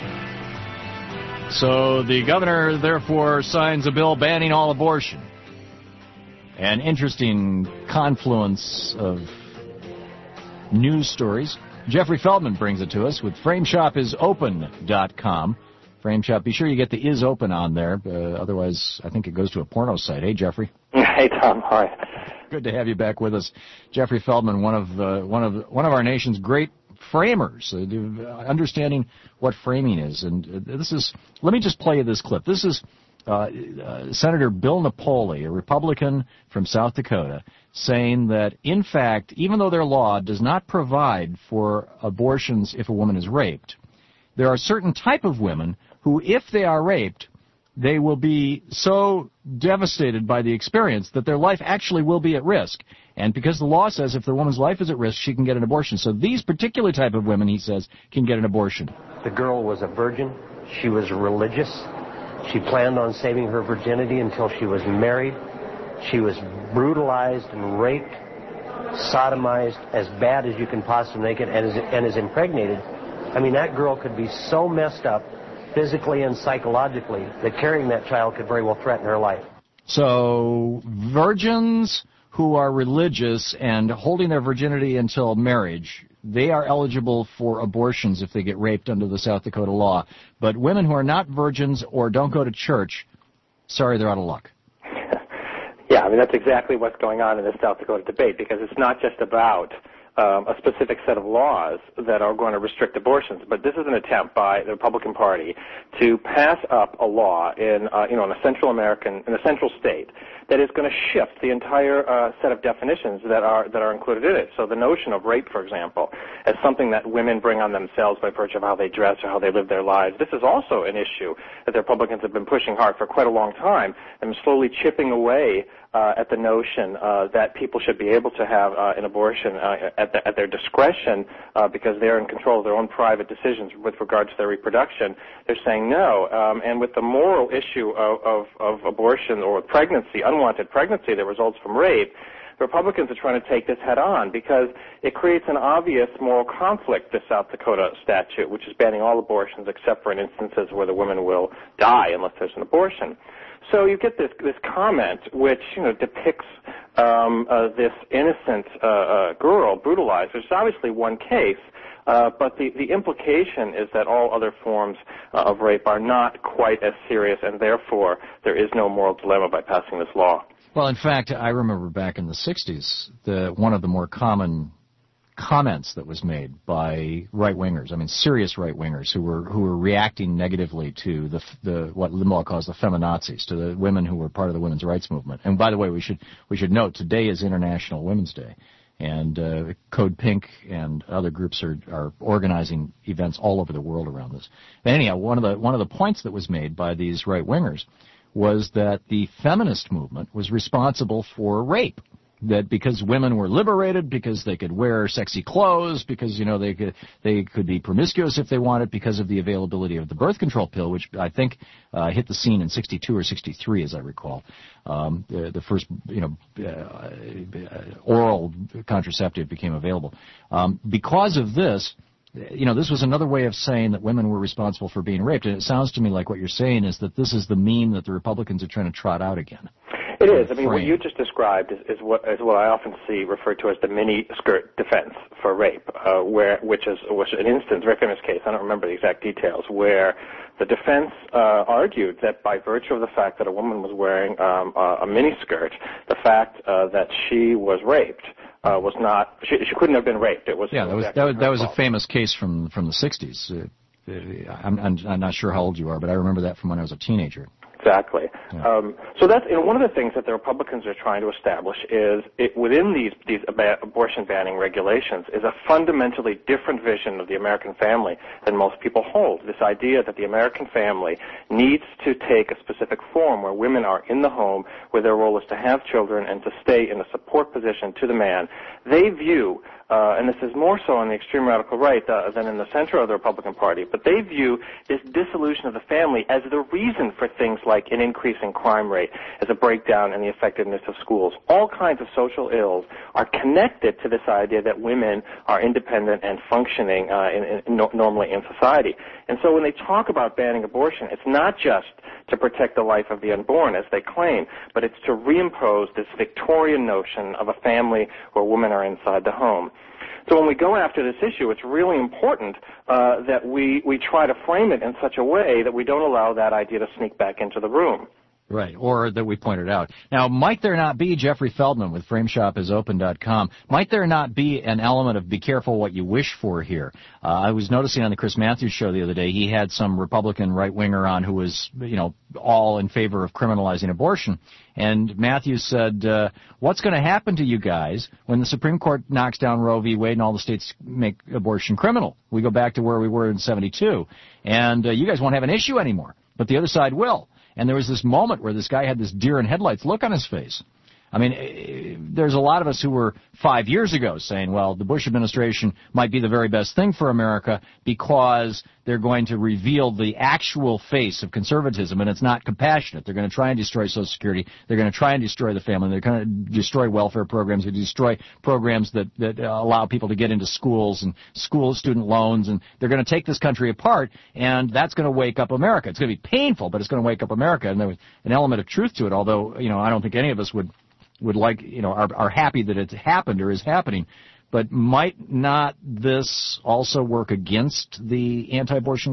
B: So the governor, therefore, signs a bill banning all abortion. An interesting confluence of news stories. Jeffrey Feldman brings it to us with frame shop is open dot com. Frameshop, be sure you get the is open on there. Uh, otherwise, I think it goes to a porno site. Hey, Jeffrey.
L: Hey, Tom. Hi.
B: Good to have you back with us. Jeffrey Feldman, one of uh, one of one of our nation's great framers, uh, understanding what framing is. And uh, this is, let me just play you this clip. This is uh, uh, Senator Bill Napoli, a Republican from South Dakota, saying that, in fact, even though their law does not provide for abortions if a woman is raped, there are certain type of women who, if they are raped, they will be so devastated by the experience that their life actually will be at risk. And because the law says if the woman's life is at risk, she can get an abortion. So these particular type of women, he says, can get an abortion.
M: The girl was a virgin. She was religious. She planned on saving her virginity until she was married. She was brutalized and raped, sodomized, as bad as you can possibly make it, and is, and is impregnated. I mean, that girl could be so messed up physically and psychologically that carrying that child could very well threaten her life.
B: So virgins who are religious and holding their virginity until marriage, they are eligible for abortions if they get raped under the South Dakota law. But women who are not virgins or don't go to church, sorry, they're out of luck.
L: Yeah, I mean, that's exactly what's going on in the South Dakota debate, because it's not just about um, a specific set of laws that are going to restrict abortions. But this is an attempt by the Republican Party to pass up a law in, uh, you know, in a Central American, in a central state that is going to shift the entire uh, set of definitions that are that are included in it. So the notion of rape, for example, as something that women bring on themselves by virtue of how they dress or how they live their lives, this is also an issue that the Republicans have been pushing hard for quite a long time and slowly chipping away uh, at the notion uh, that people should be able to have uh, an abortion uh, at, the, at their discretion uh, because they're in control of their own private decisions with regard to their reproduction. They're saying no. Um, and with the moral issue of, of, of abortion or pregnancy, unwanted pregnancy that results from rape, the Republicans are trying to take this head on because it creates an obvious moral conflict, the South Dakota statute, which is banning all abortions except for in instances where the woman will die unless there's an abortion. So you get this this comment which, you know, depicts um, uh, this innocent uh, uh, girl brutalized, which is obviously one case, uh, but the, the implication is that all other forms uh, of rape are not quite as serious, and therefore there is no moral dilemma by passing this law.
B: Well, in fact, I remember back in the sixties, the, one of the more common comments that was made by right-wingers, I mean serious right-wingers who were who were reacting negatively to the the what Limbaugh calls the feminazis, to the women who were part of the women's rights movement. And by the way, we should we should note today is International Women's Day, and uh, Code Pink and other groups are are organizing events all over the world around this. But anyhow, one of the one of the points that was made by these right-wingers was that the feminist movement was responsible for rape. That because women were liberated, because they could wear sexy clothes, because, you know, they could they could be promiscuous if they wanted, because of the availability of the birth control pill, which I think uh, hit the scene in sixty-two or sixty-three, as I recall. Um, the, the first, you know, uh, oral contraceptive became available. Um, because of this, you know, this was another way of saying that women were responsible for being raped. And it sounds to me like what you're saying is that this is the meme that the Republicans are trying to trot out again.
L: It is. I mean, what you just described is, is what is what I often see referred to as the mini skirt defense for rape, uh, where which is was an instance, very famous case. I don't remember the exact details, where the defense uh, argued that by virtue of the fact that a woman was wearing um, a, a mini skirt, the fact uh, that she was raped uh, was not. She, she couldn't have been raped. It was.
B: Yeah, that was that was, that was a famous case from from the sixties. Uh, I'm, I'm I'm not sure how old you are, but I remember that from when I was a teenager.
L: Exactly.
B: Yeah.
L: Um, so that's, you know, one of the things that the Republicans are trying to establish is it, within these these ab- abortion banning regulations is a fundamentally different vision of the American family than most people hold. This idea that the American family needs to take a specific form where women are in the home, where their role is to have children and to stay in a support position to the man. They view Uh, and this is more so on the extreme radical right uh, than in the center of the Republican Party, but they view this dissolution of the family as the reason for things like an increase in crime rate, as a breakdown in the effectiveness of schools. All kinds of social ills are connected to this idea that women are independent and functioning uh, in, in, no, normally in society. And so when they talk about banning abortion, it's not just to protect the life of the unborn, as they claim, but it's to reimpose this Victorian notion of a family where women are inside the home. So when we go after this issue, it's really important uh, that we, we try to frame it in such a way that we don't allow that idea to sneak back into the room.
B: Right, or that we pointed out. Now, might there not be, Jeffrey Feldman with frame shop is open dot com, might there not be an element of be careful what you wish for here? Uh, I was noticing on the Chris Matthews show the other day, he had some Republican right-winger on who was, you know, all in favor of criminalizing abortion. And Matthews said, uh, what's going to happen to you guys when the Supreme Court knocks down Roe v. Wade and all the states make abortion criminal? We go back to where we were in seventy-two, and uh, you guys won't have an issue anymore, but the other side will. And there was this moment where this guy had this deer in headlights look on his face. I mean, there's a lot of us who were five years ago saying, well, the Bush administration might be the very best thing for America because they're going to reveal the actual face of conservatism, and it's not compassionate. They're going to try and destroy Social Security. They're going to try and destroy the family. They're going to destroy welfare programs. They destroy programs that, that allow people to get into schools and school student loans, and they're going to take this country apart, and that's going to wake up America. It's going to be painful, but it's going to wake up America, and there was an element of truth to it, although, you know, I don't think any of us would would like, you know, are, are happy that it's happened or is happening. But might not this also work against the anti-abortion guys?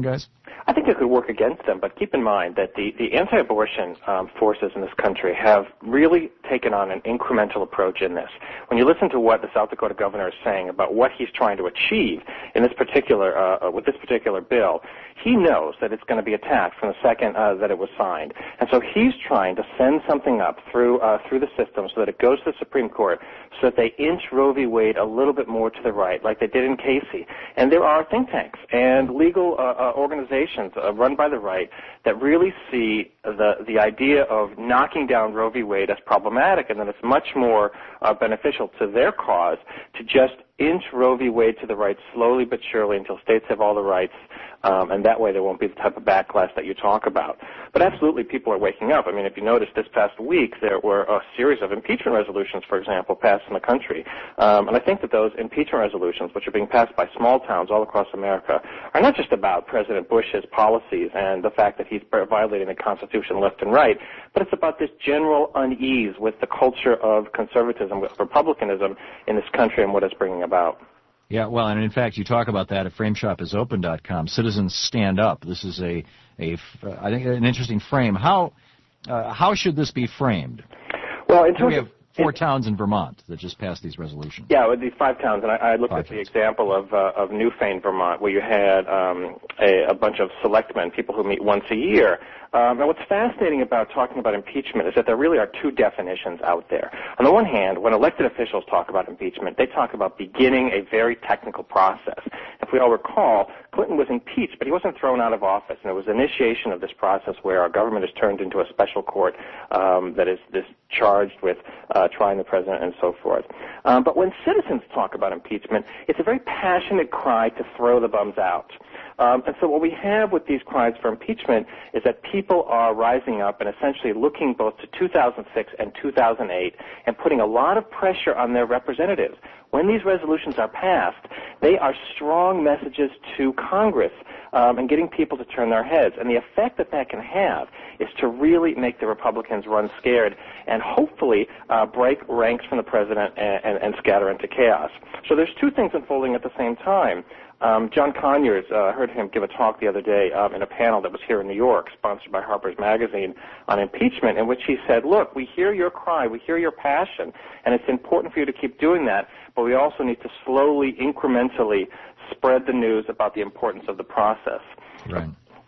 L: I think it could work against them, but keep in mind that the, the anti-abortion um, forces in this country have really taken on an incremental approach in this. When you listen to what the South Dakota governor is saying about what he's trying to achieve in this particular, uh, with this particular bill, he knows that it's going to be attacked from the second uh, that it was signed. And so he's trying to send something up through, uh, through the system so that it goes to the Supreme Court so that they inch Roe v. Wade a little bit more to the right, like they did in Casey. And there are think tanks and legal uh, uh, organizations uh, run by the right that really see the the idea of knocking down Roe v. Wade as problematic, and that it's much more uh, beneficial to their cause to just inch Roe v. Wade to the right slowly but surely until states have all the rights, um, and that way there won't be the type of backlash that you talk about. But absolutely, people are waking up. I mean, if you noticed this past week, there were a series of impeachment resolutions, for example, passed in the country. Um, and I think that those impeachment resolutions, which are being passed by small towns all across America, are not just about President Bush's policies and the fact that he's violating the Constitution left and right, but it's about this general unease with the culture of conservatism, with republicanism in this country and what it's bringing about.
B: Yeah, well, and in fact, you talk about that at frame shop is open dot com. Citizens Stand Up. This is a, a I think, an interesting frame. How uh, how should this be framed?
L: Well, in terms
B: we have
L: of
B: four towns in Vermont that just passed these resolutions.
L: Yeah, with these five towns, and I, I looked
B: five
L: at the
B: towns.
L: example of uh, of Newfane, Vermont, where you had um, a, a bunch of selectmen, people who meet once a year. Um, and what's fascinating about talking about impeachment is that there really are two definitions out there. On the one hand, when elected officials talk about impeachment, they talk about beginning a very technical process. If we all recall, Clinton was impeached, but he wasn't thrown out of office, and it was initiation of this process where our government is turned into a special court um, that is this charged with uh, trying the president and so forth. Um, but when citizens talk about impeachment, it's a very passionate cry to throw the bums out. Um, and so what we have with these cries for impeachment is that people are rising up and essentially looking both to two thousand six and two thousand eight and putting a lot of pressure on their representatives. When these resolutions are passed, they are strong messages to Congress um, and getting people to turn their heads. And the effect that that can have is to really make the Republicans run scared and hopefully uh, break ranks from the president and, and, and scatter into chaos. So there's two things unfolding at the same time. Um, John Conyers, uh, heard him give a talk the other day um, in a panel that was here in New York, sponsored by Harper's Magazine, on impeachment, in which he said, look, we hear your cry, we hear your passion, and it's important for you to keep doing that, but we also need to slowly, incrementally spread the news about the importance of the process.
B: Right.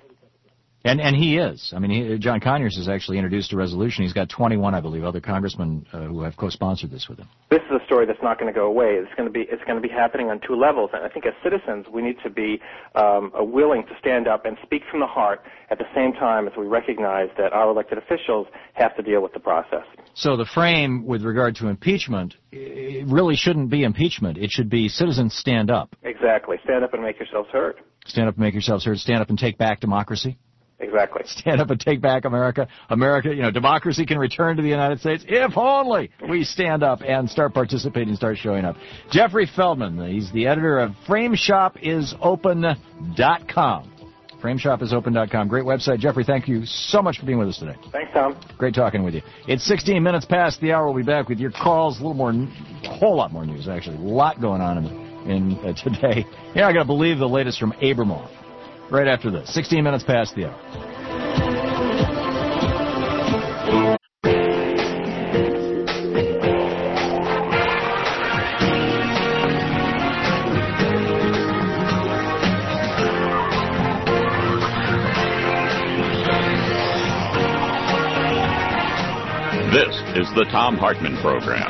B: And and he is. I mean, he, John Conyers has actually introduced a resolution. He's got twenty-one, I believe, other congressmen uh, who have co-sponsored this with him.
L: This is a story that's not going to go away. It's going to be it's going to be happening on two levels. And I think as citizens, we need to be um, willing to stand up and speak from the heart at the same time as we recognize that our elected officials have to deal with the process.
B: So the frame with regard to impeachment, it really shouldn't be impeachment. It should be citizens stand up.
L: Exactly. Stand up and make yourselves heard.
B: Stand up and make yourselves heard. Stand up and take back democracy.
L: Exactly.
B: Stand up and take back America. America, you know, democracy can return to the United States if only we stand up and start participating, start showing up. Jeffrey Feldman, he's the editor of frame shop is open dot com. frame shop is open dot com. Great website. Jeffrey, thank you so much for being with us today.
L: Thanks, Tom.
B: Great talking with you. It's sixteen minutes past the hour. We'll be back with your calls. A little more, a whole lot more news, actually. A lot going on in, in uh, today. You're not going to believe the latest from Abramoff. Right after this, sixteen minutes past the hour.
A: This is the Thom Hartmann Program.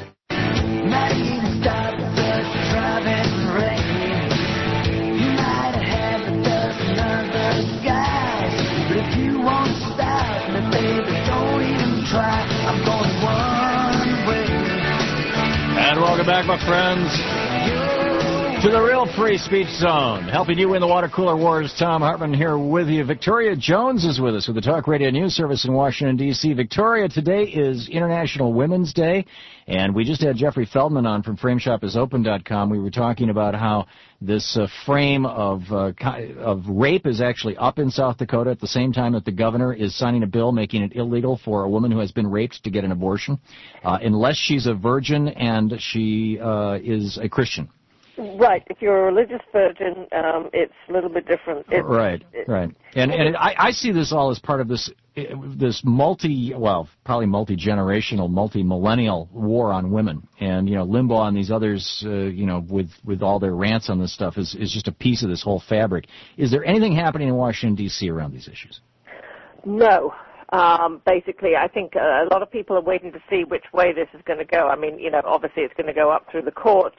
B: And welcome back, my friends, to the real free speech zone. Helping you win the water cooler wars, Thom Hartmann here with you. Victoria Jones is with us with the Talk Radio News Service in Washington, D C Victoria, today is International Women's Day, and we just had Jeffrey Feldman on from frame shop is open dot com. We were talking about how this uh, frame of uh, of rape is actually up in South Dakota at the same time that the governor is signing a bill making it illegal for a woman who has been raped to get an abortion, uh, unless she's a virgin and she uh, is a Christian.
N: Right. If you're a religious virgin, um, it's a little bit different. It,
B: right,
N: it,
B: right. And and it, I, I see this all as part of this this multi, well, probably multi-generational, multi-millennial war on women. And, you know, Limbaugh and these others, uh, you know, with, with all their rants on this stuff is, is just a piece of this whole fabric. Is there anything happening in Washington, D C around these issues?
N: No. Um, basically, I think uh, a lot of people are waiting to see which way this is going to go. I mean, you know, obviously it's going to go up through the courts.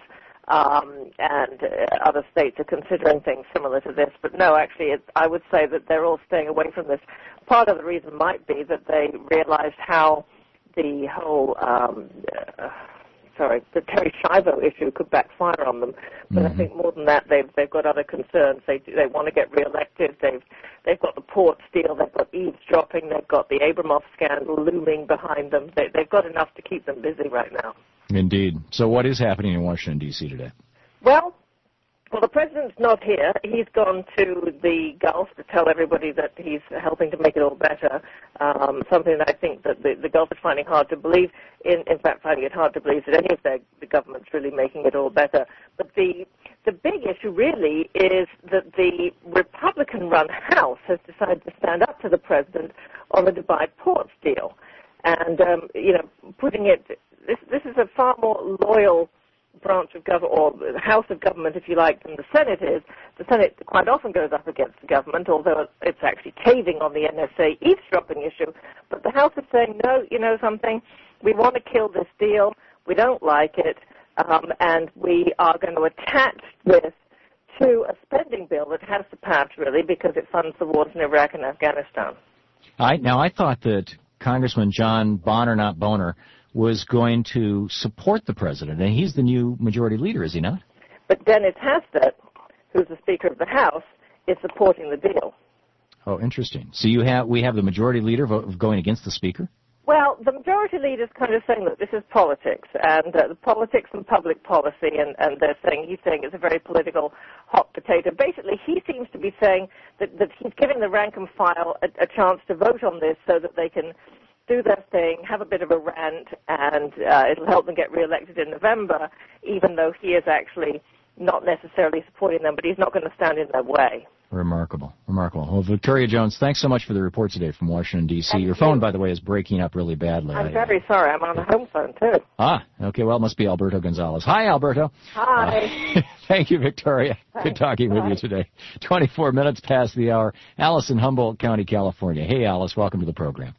N: Um, and uh, other states are considering things similar to this. But no, actually, it's, I would say that they're all staying away from this. Part of the reason might be that they realized how the whole, um, uh, sorry, the Terry Schiavo issue could backfire on them. But mm-hmm. I think more than that, they've they've got other concerns. They they want to get reelected. They've they've got the ports deal. They've got eavesdropping. They've got the Abramoff scandal looming behind them. They, they've got enough to keep them busy right now.
B: Indeed. So what is happening in Washington, D C today?
N: Well, well, the president's not here. He's gone to the Gulf to tell everybody that he's helping to make it all better, um, something that I think that the, the Gulf is finding hard to believe, in, in fact finding it hard to believe that any of their, the government's really making it all better. But the, the big issue really is that the Republican-run House has decided to stand up to the president on the Dubai Ports deal. And, um, you know, putting it... This, this is a far more loyal branch of government, or the House of Government, if you like, than the Senate is. The Senate quite often goes up against the government, although it's actually caving on the N S A eavesdropping issue. But the House is saying, no, you know something, we want to kill this deal, we don't like it, um, and we are going to attach this to a spending bill that has to pass, really, because it funds the wars in Iraq and Afghanistan.
B: I, now, I thought that Congressman John Bonner, not Boner, was going to support the president, and he's the new majority leader, is he not?
N: But Dennis Hastert, who's the Speaker of the House, is supporting the deal.
B: Oh, interesting. So you have we have the majority leader vote, going against the Speaker?
N: Well, the majority leader is kind of saying that this is politics, and uh, the politics and public policy, and, and they're saying, he's saying it's a very political hot potato. Basically, he seems to be saying that, that he's giving the rank and file a, a chance to vote on this so that they can do their thing, have a bit of a rant, and uh, it'll help them get reelected in November, even though he is actually not necessarily supporting them, but he's not going to stand in their way.
B: Remarkable, remarkable. Well, Victoria Jones, thanks so much for the report today from Washington, D C.
N: Thank
B: Your
N: you.
B: phone, by the way, is breaking up really badly.
N: I'm very sorry. I'm on a home phone, too.
B: Ah, okay. Well, it must be Alberto Gonzalez. Hi, Alberto.
N: Hi.
B: Uh, thank you, Victoria.
N: Thanks.
B: Good talking
N: Bye.
B: with you today. twenty-four minutes past the hour. Alice in Humboldt County, California. Hey, Alice. Welcome to the program.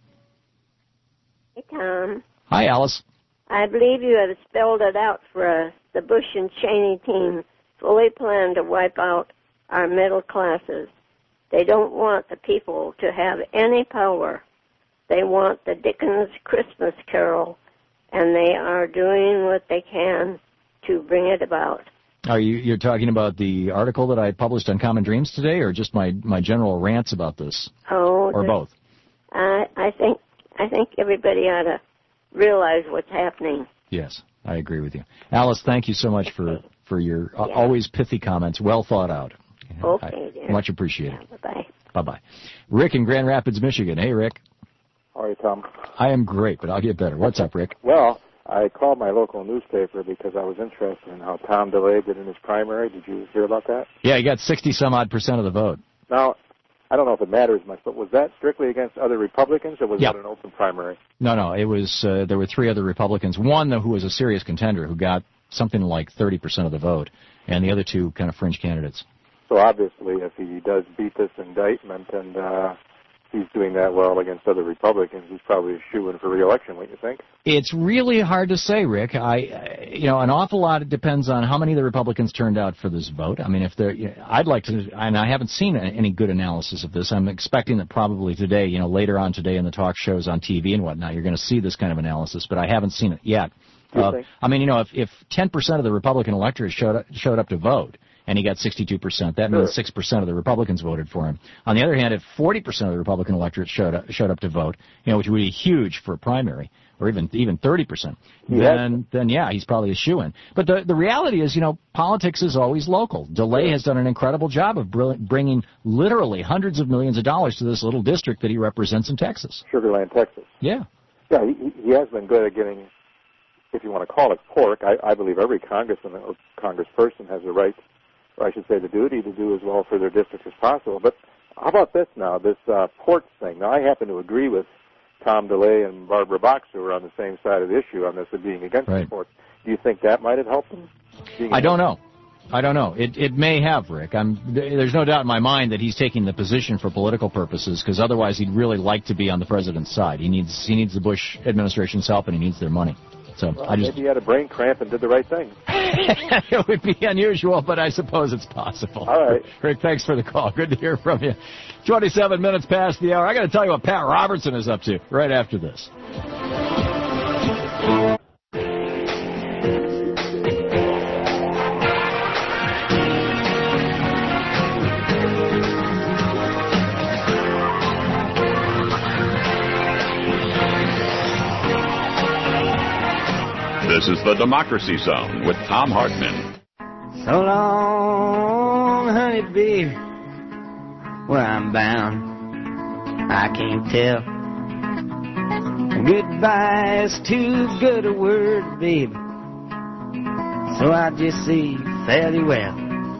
O: Hey, Tom.
B: Hi, Alice.
O: I believe you have spelled it out for us. The Bush and Cheney team fully plan to wipe out our middle classes. They don't want the people to have any power. They want the Dickens Christmas Carol, and they are doing what they can to bring it about.
B: Are you you're talking about the article that I published on Common Dreams today, or just my, my general rants about this?
O: Oh,
B: or
O: the,
B: both?
O: I I think I think everybody ought to realize what's happening.
B: Yes, I agree with you. Alice, thank you so much for, for your uh,
O: Yeah.
B: always pithy comments, well thought out.
O: Okay, dear.
B: Much appreciated.
O: Yeah, bye-bye.
B: Bye-bye. Rick in Grand Rapids, Michigan. Hey, Rick.
P: How are you, Tom?
B: I am great, but I'll get better. What's up, Rick?
P: Well, I called my local newspaper because I was interested in how Tom DeLay did in his primary. Did you hear about that?
B: Yeah, he got sixty-some-odd percent of the vote.
P: Now, I don't know if it matters much, but was that strictly against other Republicans, or was
B: Yep.
P: that an open primary?
B: No, no, it was, uh, there were three other Republicans. One, though, who was a serious contender, who got something like thirty percent of the vote, and the other two kind of fringe candidates.
P: So obviously, if he does beat this indictment and uh, he's doing that well against other Republicans, he's probably a shoo-in for re-election, wouldn't you think?
B: It's really hard to say, Rick. I, you know, an awful lot it depends on how many of the Republicans turned out for this vote. I mean, if they're, you know, I'd like to, and I haven't seen any good analysis of this. I'm expecting that probably today, you know, later on today in the talk shows on T V and whatnot, you're going to see this kind of analysis, but I haven't seen it yet.
P: Do you
B: Uh,
P: think?
B: I mean, you know, if if ten percent of the Republican electorate showed up, showed up to vote, and he got sixty-two percent, that means six percent of the Republicans voted for him. On the other hand, if forty percent of the Republican electorate showed up, showed up to vote, you know, which would be huge for a primary, or even even thirty percent,
P: Yeah.
B: then then yeah, he's probably a shoo-in. But the the reality is, you know, politics is always local. DeLay has done an incredible job of br- bringing literally hundreds of millions of dollars to this little district that he represents in Texas.
P: Sugar Land, Texas.
B: Yeah.
P: Yeah, he, he has been good at getting if you want to call it pork, I, I believe every congressman or congressperson has the right, or I should say the duty, to do as well for their district as possible. But how about this now, this uh, pork thing? Now, I happen to agree with Tom DeLay and Barbara Box, who are on the same side of the issue on this of being against
B: right.
P: the pork. Do you think that might have helped them?
B: I don't know. I don't know. It it may have, Rick. I'm, there's no doubt in my mind that he's taking the position for political purposes, because otherwise he'd really like to be on the president's side. He needs he needs the Bush administration's help, and he needs their money. So
P: well,
B: I just
P: maybe he had a brain cramp and did the right thing.
B: It would be unusual, but I suppose it's possible.
P: All right.
B: Rick, thanks for the call. Good to hear from you. twenty-seven minutes past the hour. I got to tell you what Pat Robertson is up to right after this.
A: This is the Democracy Zone with Thom Hartmann.
I: So long, honey, baby, where I'm bound, I can't tell. Goodbye is too good a word, baby, so I just say fare thee well.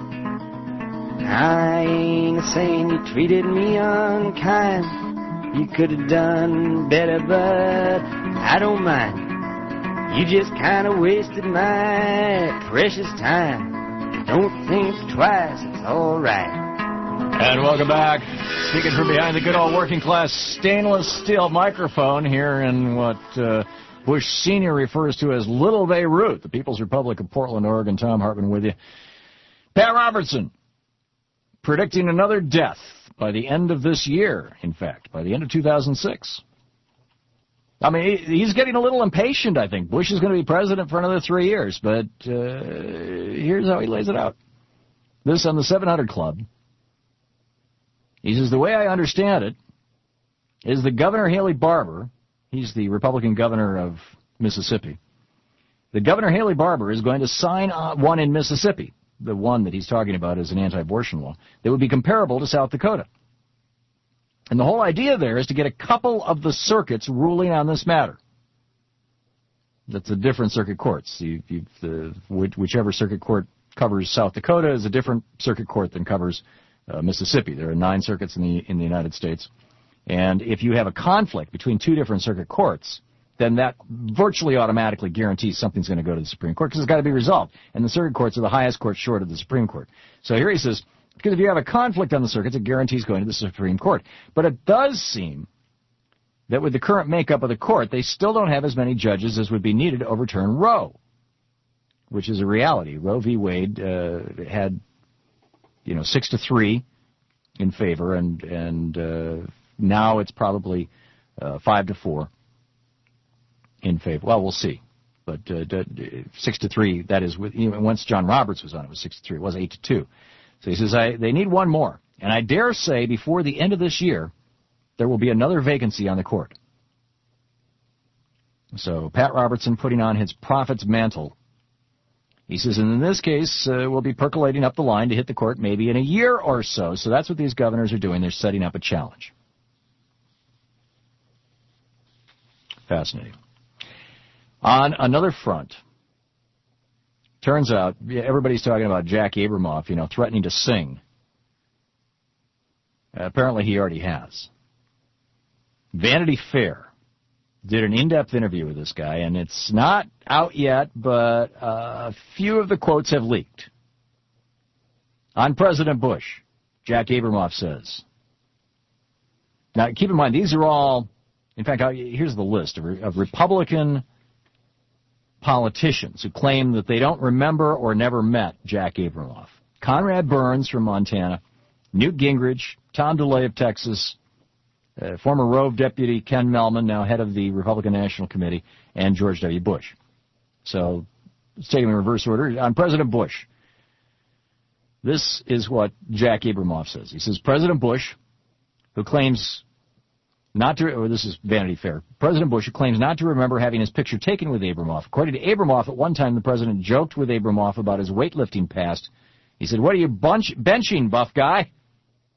I: I ain't saying you treated me unkind, you could have done better, but I don't mind. You just kind of wasted my precious time. Don't think twice, it's all right.
B: And welcome back. Speaking from behind the good old working class stainless steel microphone here in what uh, Bush Senior refers to as Little Beirut, the People's Republic of Portland, Oregon. Thom Hartmann with you. Pat Robertson predicting another death by the end of this year, in fact, by the end of two thousand six. I mean, he's getting a little impatient, I think. Bush is going to be president for another three years, but uh, here's how he lays it out. This on the seven hundred Club. He says, the way I understand it is that Governor Haley Barbour, he's the Republican governor of Mississippi, that Governor Haley Barbour is going to sign one in Mississippi, the one that he's talking about is an anti-abortion law, that would be comparable to South Dakota. And the whole idea there is to get a couple of the circuits ruling on this matter. That's the different circuit courts. You, you, the, whichever circuit court covers South Dakota is a different circuit court than covers uh, Mississippi. There are nine circuits in the in the United States. And if you have a conflict between two different circuit courts, then that virtually automatically guarantees something's going to go to the Supreme Court, because it's got to be resolved. And the circuit courts are the highest court short of the Supreme Court. So here he says, because if you have a conflict on the circuits, it guarantees going to the Supreme Court. But it does seem that with the current makeup of the court, they still don't have as many judges as would be needed to overturn Roe, which is a reality. Roe v. Wade uh, had, you know, six to three in favor, and and uh, now it's probably uh, five to four in favor. Well, we'll see. But uh, six to three, that is, with, you know, once John Roberts was on, it was six to three. It was eight to two. So he says, I, they need one more. And I dare say before the end of this year, there will be another vacancy on the court. So Pat Robertson putting on his prophet's mantle. He says, and in this case, uh, we'll be percolating up the line to hit the court maybe in a year or so. So that's what these governors are doing. They're setting up a challenge. Fascinating. On another front, turns out, everybody's talking about Jack Abramoff, you know, threatening to sing. Uh, apparently he already has. Vanity Fair did an in-depth interview with this guy, and it's not out yet, but uh, a few of the quotes have leaked. On President Bush, Jack Abramoff says. Now, keep in mind, these are all, in fact, here's the list of, of Republican politicians who claim that they don't remember or never met Jack Abramoff. Conrad Burns from Montana, Newt Gingrich, Tom DeLay of Texas, uh, former Rove deputy Ken Mehlman, now head of the Republican National Committee, and George W. Bush. So let's take them in reverse order. On President Bush, this is what Jack Abramoff says. He says, President Bush, who claims not to, or this is Vanity Fair, President Bush, who claims not to remember having his picture taken with Abramoff. According to Abramoff, at one time the president joked with Abramoff about his weightlifting past. He said, what are you bunch, benching, buff guy?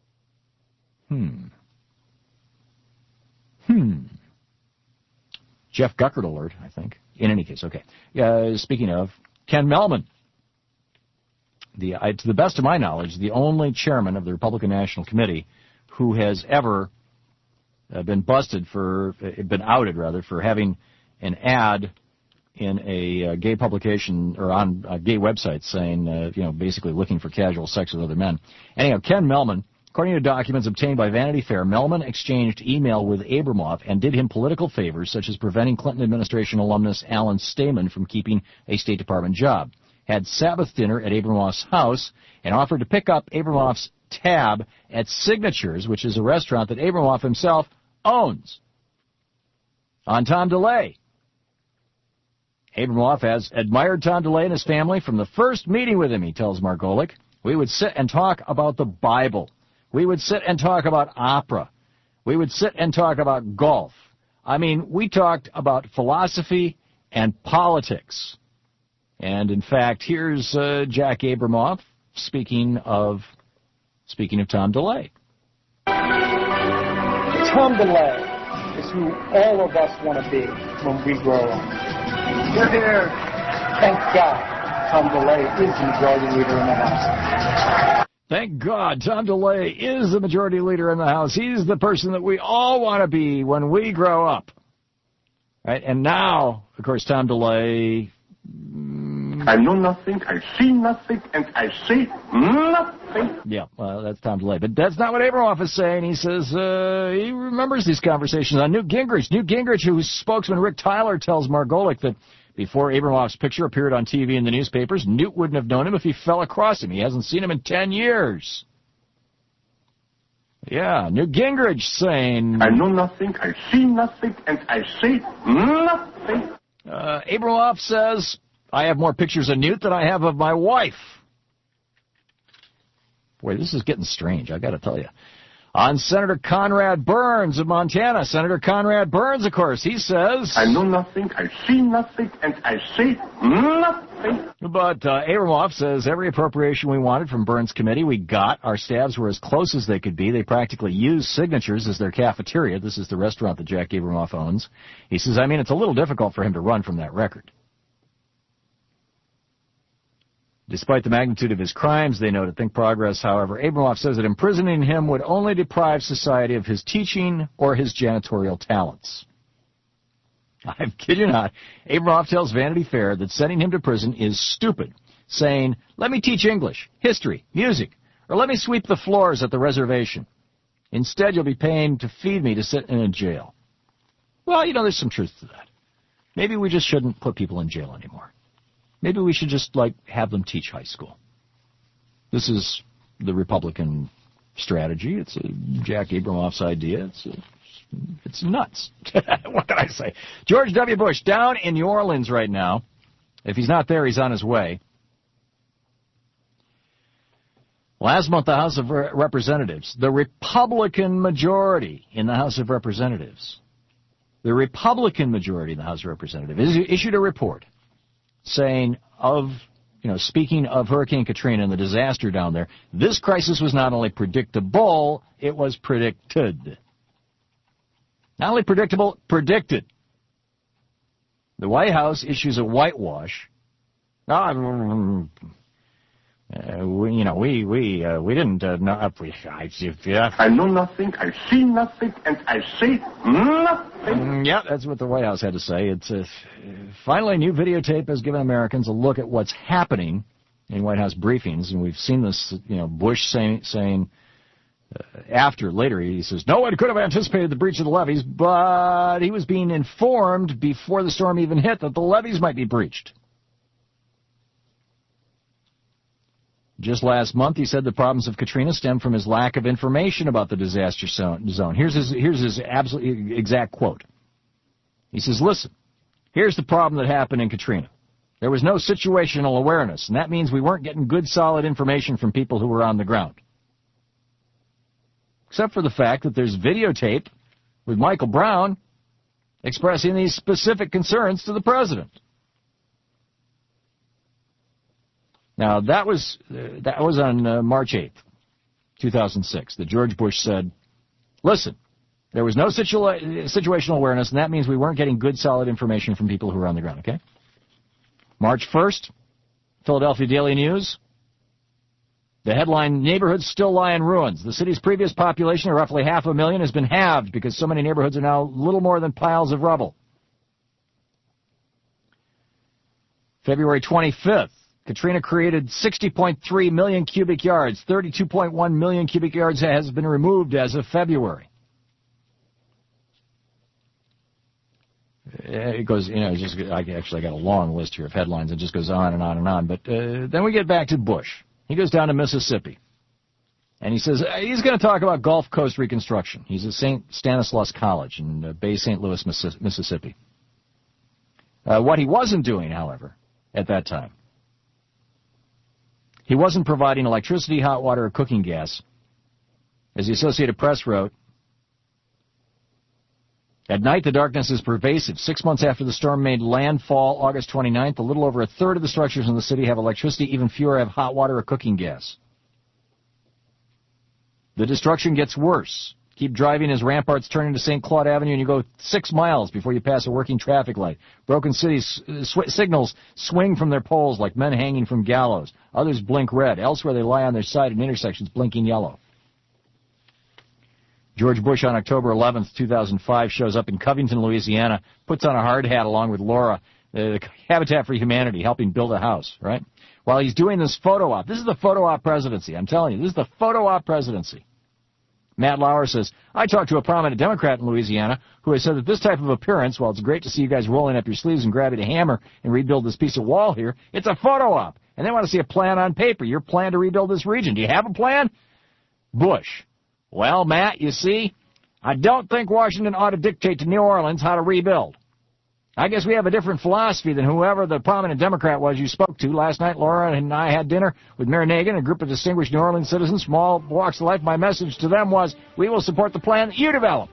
B: Hmm. Hmm. Jeff Guckert alert, I think. In any case, okay. Uh, speaking of, Ken Mehlman, the, I, to the best of my knowledge, the only chairman of the Republican National Committee who has ever uh, been busted for, uh, been outed rather, for having an ad in a uh, gay publication or on a gay website saying, uh, you know, basically looking for casual sex with other men. Anyhow, Ken Mehlman, according to documents obtained by Vanity Fair, Mehlman exchanged email with Abramoff and did him political favors, such as preventing Clinton administration alumnus Alan Stamen from keeping a State Department job, had Sabbath dinner at Abramoff's house, and offered to pick up Abramoff's tab at Signatures, which is a restaurant that Abramoff himself owns. On Tom DeLay. Abramoff has admired Tom DeLay and his family from the first meeting with him, he tells Margolick. We would sit and talk about the Bible. We would sit and talk about opera. We would sit and talk about golf. I mean, we talked about philosophy and politics. And, in fact, here's uh, Jack Abramoff speaking of speaking of Tom DeLay.
Q: Tom DeLay is who all of us want to be when we grow up. We're here. Thank God Tom DeLay is the majority leader in the House.
B: Thank God Tom DeLay is the majority leader in the House. He's the person that we all want to be when we grow up. Right? And now, of course, Tom DeLay... Mm,
R: I know nothing, I see nothing, and I say nothing.
B: Yeah, well, that's Tom DeLay. But that's not what Abramoff is saying. He says uh, he remembers these conversations on Newt Gingrich. Newt Gingrich, whose spokesman Rick Tyler tells Margolick that before Abramoff's picture appeared on T V and the newspapers, Newt wouldn't have known him if he fell across him. He hasn't seen him in ten years. Yeah, Newt Gingrich saying...
R: I know nothing, I see nothing, and I say nothing.
B: Uh, Abramoff says, I have more pictures of Newt than I have of my wife. Boy, this is getting strange, I got to tell you. On Senator Conrad Burns of Montana, Senator Conrad Burns, of course, he says...
R: I know nothing, I see nothing, and I say nothing.
B: But uh, Abramoff says every appropriation we wanted from Burns' committee we got. Our staffs were as close as they could be. They practically used Signatures as their cafeteria. This is the restaurant that Jack Abramoff owns. He says, I mean, it's a little difficult for him to run from that record. Despite the magnitude of his crimes, they note at Think Progress, however, Abramoff says that imprisoning him would only deprive society of his teaching or his janitorial talents. I kid you not. Abramoff tells Vanity Fair that sending him to prison is stupid, saying, let me teach English, history, music, or let me sweep the floors at the reservation. Instead, you'll be paying to feed me to sit in a jail. Well, you know, there's some truth to that. Maybe we just shouldn't put people in jail anymore. Maybe we should just, like, have them teach high school. This is the Republican strategy. It's a Jack Abramoff's idea. It's a, it's nuts. What can I say? George W. Bush down in New Orleans right now. If he's not there, he's on his way. Last month, the House of Representatives, the Republican majority in the House of Representatives, the Republican majority in the House of Representatives issued a report saying of, you know, speaking of Hurricane Katrina and the disaster down there, this crisis was not only predictable, it was predicted. Not only predictable, predicted. The White House issues a whitewash. Oh, uh, we, you know, we we uh, we didn't uh, know. We, I, yeah.
R: I know nothing. I see nothing, and I say nothing.
B: Mm, yeah, that's what the White House had to say. It's uh, finally a new videotape has given Americans a look at what's happening in White House briefings, and we've seen this. You know, Bush saying saying uh, after later he says no one could have anticipated the breach of the levees, but he was being informed before the storm even hit that the levees might be breached. Just last month, he said the problems of Katrina stemmed from his lack of information about the disaster zone. Here's his, here's his absolute exact quote. He says, listen, here's the problem that happened in Katrina. There was no situational awareness, and that means we weren't getting good, solid information from people who were on the ground. Except for the fact that there's videotape with Michael Brown expressing these specific concerns to the president. Now, that was uh, that was on uh, March eighth, two thousand six, that George Bush said, listen, There was no situa- situational awareness, and that means we weren't getting good, solid information from people who were on the ground, okay? March first, Philadelphia Daily News. The headline, neighborhoods still lie in ruins. The city's previous population of roughly half a million has been halved because so many neighborhoods are now little more than piles of rubble. February twenty-fifth, Katrina created sixty point three million cubic yards. thirty-two point one million cubic yards has been removed as of February. It goes, you know, just, I actually got a long list here of headlines. It just goes on and on and on. But uh, then we get back to Bush. He goes down to Mississippi, and he says uh, he's going to talk about Gulf Coast reconstruction. He's at Saint Stanislaus College in uh, Bay Saint Louis, Mississippi. Uh, what he wasn't doing, however, at that time, he wasn't providing electricity, hot water, or cooking gas. As the Associated Press wrote, at night, the darkness is pervasive. Six months after the storm made landfall, August twenty-ninth, a little over a third of the structures in the city have electricity. Even fewer have hot water or cooking gas. The destruction gets worse. Keep driving as Ramparts turn into Saint Claude Avenue, and you go six miles before you pass a working traffic light. Broken cities sw- signals swing from their poles like men hanging from gallows. Others blink red. Elsewhere, they lie on their side at intersections, blinking yellow. George Bush on October eleventh, two thousand five, shows up in Covington, Louisiana, puts on a hard hat along with Laura, the Habitat for Humanity, helping build a house, right? While he's doing this photo op. This is the photo op presidency. I'm telling you, this is the photo op presidency. Matt Lauer says, I talked to a prominent Democrat in Louisiana who has said that this type of appearance, while it's great to see you guys rolling up your sleeves and grabbing a hammer and rebuild this piece of wall here, it's a photo op. And they want to see a plan on paper, your plan to rebuild this region. Do you have a plan? Bush. Well, Matt, you see, I don't think Washington ought to dictate to New Orleans how to rebuild. I guess we have a different philosophy than whoever the prominent Democrat was you spoke to. Last night, Laura and I had dinner with Mayor Nagin, a group of distinguished New Orleans citizens from all walks of life. My message to them was, we will support the plan that you develop.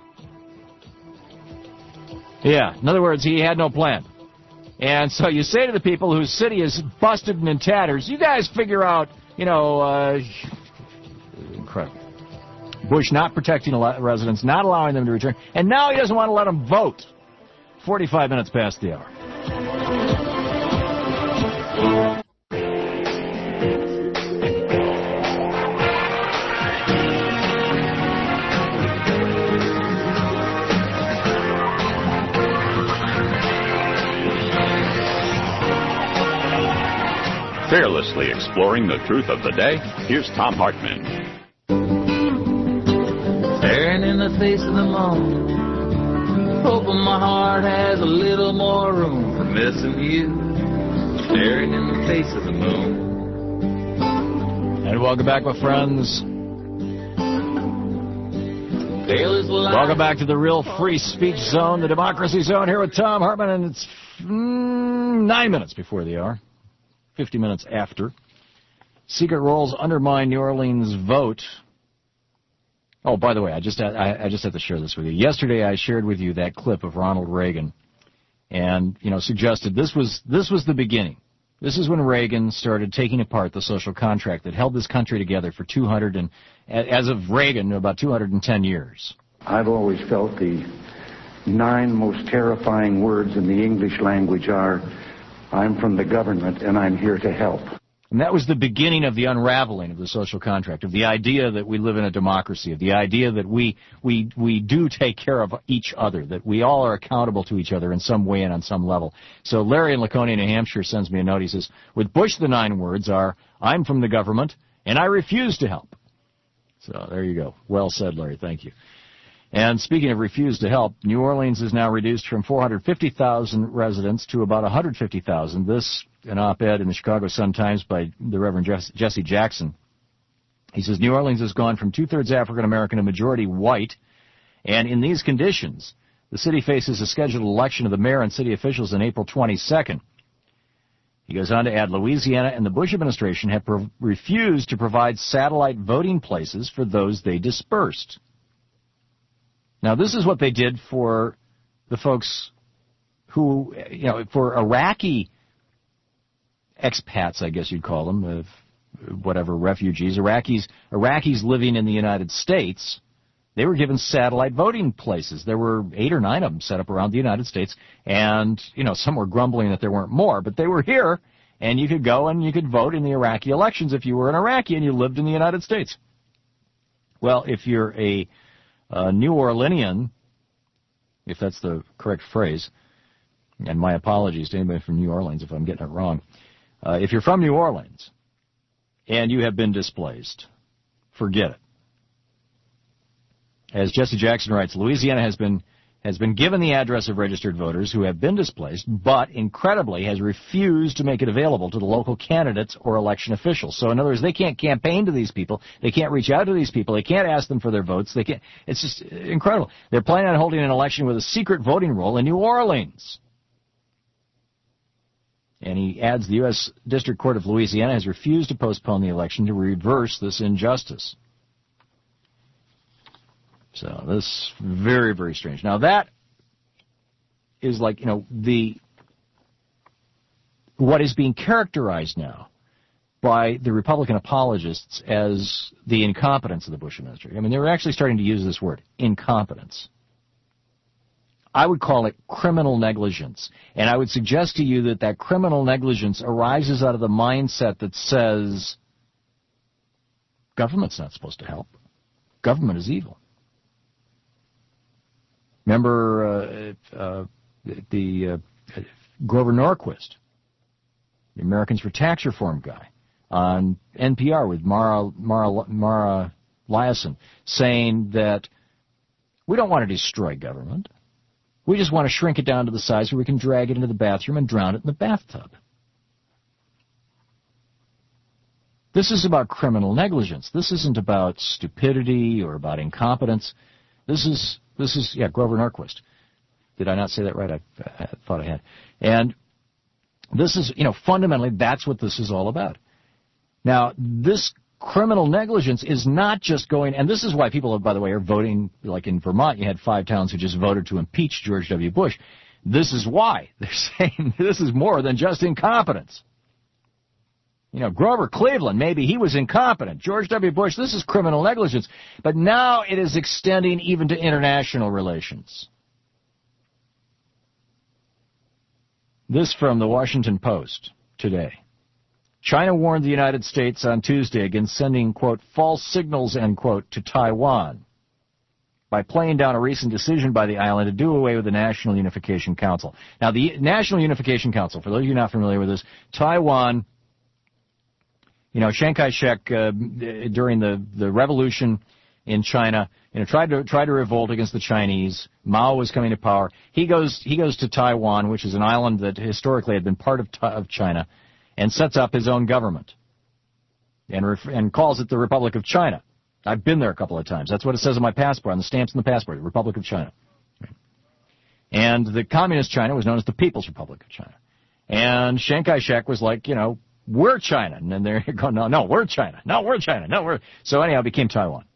B: Yeah, in other words, he had no plan. And so you say to the people whose city is busted and in tatters, you guys figure out, you know, uh, incredible. Bush not protecting residents, not allowing them to return, and now he doesn't want to let them vote. forty-five minutes past the hour.
A: Fearlessly exploring the truth of the day, here's Tom Hartman.
S: Staring in the face of the moon, hoping my heart has a little more room for missing you. Staring in the face of the moon.
B: And welcome back, my friends. Welcome back to the real free speech zone, the democracy zone, here with Tom Hartman, and it's mm, nine minutes before the hour, fifty minutes after. Secret rolls undermine New Orleans vote. Oh, by the way, I just I, I just have to share this with you. Yesterday, I shared with you that clip of Ronald Reagan, and you know, suggested this was this was the beginning. This is when Reagan started taking apart the social contract that held this country together for two hundred and, as of Reagan, about two hundred ten years.
T: I've always felt the nine most terrifying words in the English language are, "I'm from the government and I'm here to help."
B: And that was the beginning of the unraveling of the social contract, of the idea that we live in a democracy, of the idea that we we we do take care of each other, that we all are accountable to each other in some way and on some level. So Larry in Laconia, New Hampshire sends me a note. He says, with Bush, the nine words are, I'm from the government and I refuse to help. So there you go. Well said, Larry. Thank you. And speaking of refuse to help, New Orleans is now reduced from four hundred fifty thousand residents to about one hundred fifty thousand. This, an op-ed in the Chicago Sun-Times by the Reverend Jesse Jackson. He says, New Orleans has gone from two-thirds African-American to majority white, and in these conditions, the city faces a scheduled election of the mayor and city officials on April twenty-second. He goes on to add, Louisiana and the Bush administration have pro- refused to provide satellite voting places for those they dispersed. Now, this is what they did for the folks who, you know, for Iraqi expats, I guess you'd call them, uh, whatever, refugees, Iraqis, Iraqis living in the United States They were given satellite voting places. There were eight or nine of them set up around the United States, and, you know, some were grumbling that there weren't more, but they were here, and you could go and you could vote in the Iraqi elections if you were an Iraqi and you lived in the United States. Well, if you're a, a New Orleanian, if that's the correct phrase, and my apologies to anybody from New Orleans if I'm getting it wrong, uh, if you're from New Orleans and you have been displaced, forget it. As Jesse Jackson writes, Louisiana has been has been given the address of registered voters who have been displaced, but incredibly has refused to make it available to the local candidates or election officials. So in other words, they can't campaign to these people. They can't reach out to these people. They can't ask them for their votes. They can't. It's just incredible. They're planning on holding an election with a secret voting roll in New Orleans. And he adds, the U S District Court of Louisiana has refused to postpone the election to reverse this injustice. So this very, very strange. Now that is like, you know, the what is being characterized now by the Republican apologists as the incompetence of the Bush administration. I mean, they were actually starting to use this word, incompetence. I would call it criminal negligence. And I would suggest to you that that criminal negligence arises out of the mindset that says government's not supposed to help. Government is evil. Remember uh, uh, the uh, Grover Norquist, the Americans for Tax Reform guy, on N P R with Mara, Mara, Mara Liasson, saying that we don't want to destroy government. We just want to shrink it down to the size where we can drag it into the bathroom and drown it in the bathtub. This is about criminal negligence. This isn't about stupidity or about incompetence. This is... This is, yeah, Grover Norquist. Did I not say that right? I, I thought I had. And this is, you know, fundamentally, that's what this is all about. Now, this criminal negligence is not just going, and this is why people, by the way, are voting, like in Vermont, you had five towns who just voted to impeach George W. Bush. This is why. They're saying this is more than just incompetence. You know, Grover Cleveland, maybe he was incompetent. George W. Bush, this is criminal negligence. But now it is extending even to international relations. This from the Washington Post today. China warned the United States on Tuesday against sending, quote, false signals, end quote, to Taiwan by playing down a recent decision by the island to do away with the National Unification Council. Now, the National Unification Council, for those of you not familiar with this, Taiwan... You know, Chiang Kai-shek, uh, during the, the revolution in China, you know, tried to, tried to revolt against the Chinese. Mao was coming to power. He goes, he goes to Taiwan, which is an island that historically had been part of, of China, and sets up his own government. And, ref, and calls it the Republic of China. I've been there a couple of times. That's what it says on my passport, on the stamps in the passport, the Republic of China. And the communist China was known as the People's Republic of China. And Chiang Kai-shek was like, you know, we're China. And then they're going, no, no, we're China. No, we're China. No, we're... So anyhow, it became Taiwan.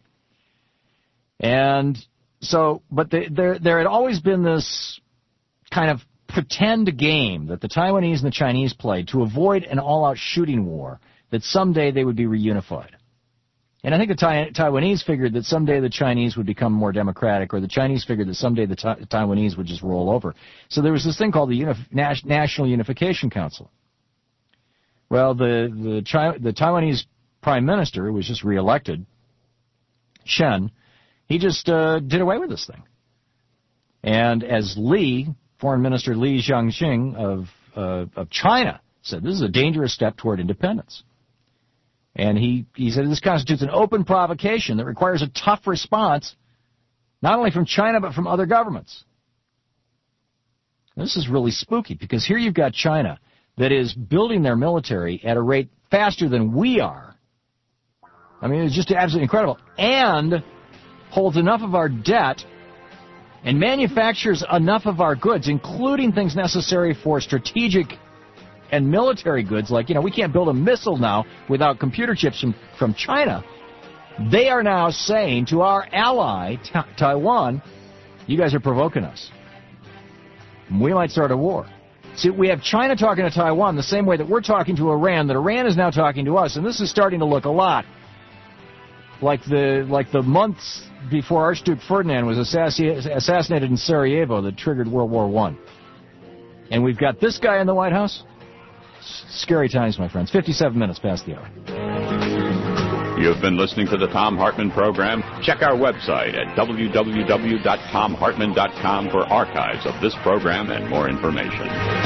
B: And so, but they, there, there had always been this kind of pretend game that the Taiwanese and the Chinese played to avoid an all-out shooting war, that someday they would be reunified. And I think the tai- Taiwanese figured that someday the Chinese would become more democratic, or the Chinese figured that someday the ta- Taiwanese would just roll over. So there was this thing called the Unif- Nas- National Unification Council. Well, the the, Chi- the Taiwanese prime minister, who was just reelected, Chen, he just uh, did away with this thing. And as Li, Foreign Minister Li Jiaqing of uh, of China, said, this is a dangerous step toward independence. And he, he said this constitutes an open provocation that requires a tough response, not only from China but from other governments. This is really spooky, because here you've got China that is building their military at a rate faster than we are. I mean, it's just absolutely incredible. And holds enough of our debt and manufactures enough of our goods, including things necessary for strategic and military goods. Like, you know, we can't build a missile now without computer chips from, from China. They are now saying to our ally, Ta- Taiwan, you guys are provoking us. We might start a war. See, we have China talking to Taiwan the same way that we're talking to Iran, that Iran is now talking to us, and this is starting to look a lot like the like the months before Archduke Ferdinand was assassinated, assassinated in Sarajevo that triggered World War One. And we've got this guy in the White House. S- scary times, my friends. fifty-seven minutes past the hour.
A: You've been listening to the Thom Hartmann program. Check our website at w w w dot tom hartmann dot com for archives of this program and more information.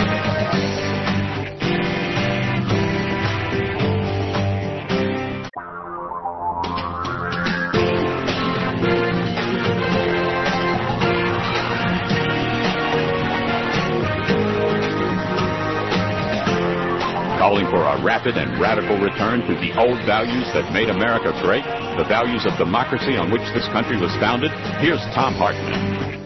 A: Calling for a rapid and radical return to the old values that made America great, the values of democracy on which this country was founded, here's Thom Hartmann.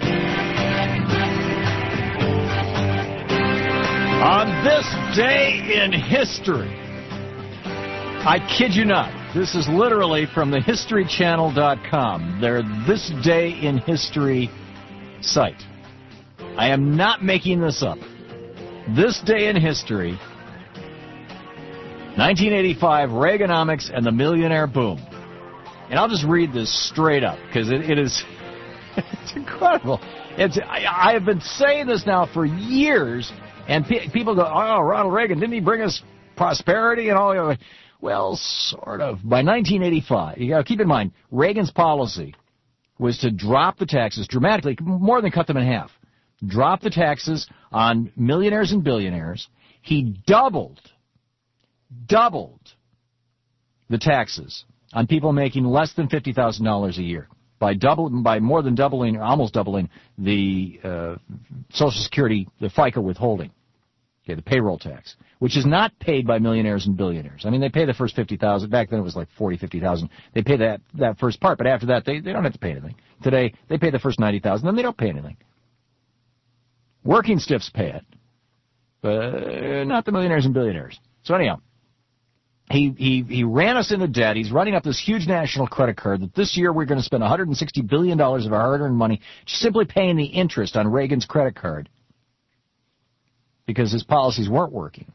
B: On this day in history, I kid you not, this is literally from the history channel dot com, their This Day in History site. I am not making this up. This day in history, nineteen eighty-five, Reaganomics and the millionaire boom. And I'll just read this straight up, because it, it is it's incredible. It's, I, I have been saying this now for years, and pe- people go, oh, Ronald Reagan, didn't he bring us prosperity and all? Well, sort of. By nineteen eighty-five, you got to keep in mind, Reagan's policy was to drop the taxes dramatically, more than cut them in half. Drop the taxes on millionaires and billionaires. He doubled doubled the taxes on people making less than fifty thousand dollars a year by double, by more than doubling, or almost doubling the uh, Social Security, the FICA withholding, okay, the payroll tax, which is not paid by millionaires and billionaires. I mean, they pay the first fifty thousand. Back then it was like forty, fifty thousand. They pay that that first part, but after that they they don't have to pay anything. Today they pay the first ninety thousand, then they don't pay anything. Working stiffs pay it, but not the millionaires and billionaires. So anyhow. He, he he ran us into debt. He's running up this huge national credit card that this year we're going to spend one hundred sixty billion dollars of our hard-earned money simply paying the interest on Reagan's credit card because his policies weren't working.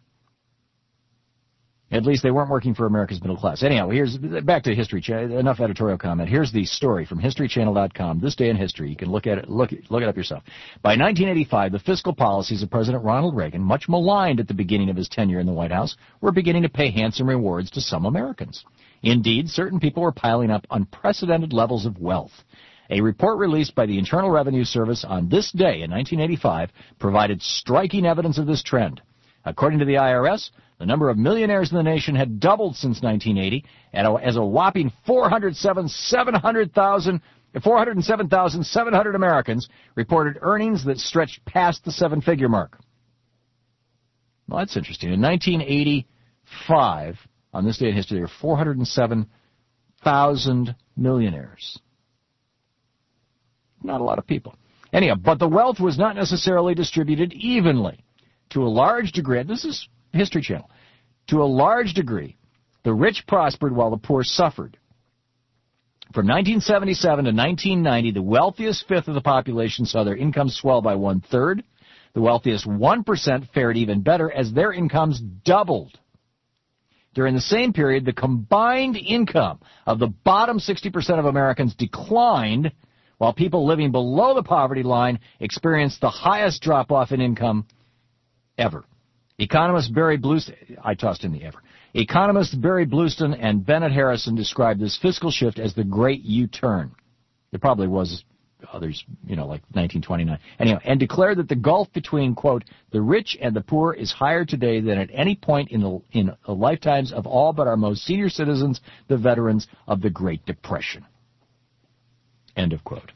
B: At least they weren't working for America's middle class. Anyhow, here's back to History Channel. Enough editorial comment. Here's the story from history channel dot com. This day in history. You can look at it. Look look it up yourself. By nineteen eighty-five, the fiscal policies of President Ronald Reagan, much maligned at the beginning of his tenure in the White House, were beginning to pay handsome rewards to some Americans. Indeed, certain people were piling up unprecedented levels of wealth. A report released by the Internal Revenue Service on this day in nineteen eighty-five provided striking evidence of this trend. According to the I R S, the number of millionaires in the nation had doubled since nineteen eighty, as a whopping four hundred seven thousand seven hundred Americans reported earnings that stretched past the seven-figure mark. Well, that's interesting. In nineteen eighty-five, on this day in history, there were four hundred seven thousand millionaires. Not a lot of people. Anyhow, but the wealth was not necessarily distributed evenly. To a large degree, this is History Channel, to a large degree, the rich prospered while the poor suffered. From nineteen seventy-seven to nineteen ninety, the wealthiest fifth of the population saw their incomes swell by one-third. The wealthiest one percent fared even better as their incomes doubled. During the same period, the combined income of the bottom sixty percent of Americans declined, while people living below the poverty line experienced the highest drop-off in income ever. Economists Barry Blueston, I tossed in the ever. Economists Barry Blueston and Bennett Harrison described this fiscal shift as the Great U-turn. There probably was others, you know, like nineteen twenty-nine. Anyhow, and declared that the gulf between, quote, the rich and the poor is higher today than at any point in the, in the lifetimes of all but our most senior citizens, the veterans of the Great Depression. End of quote.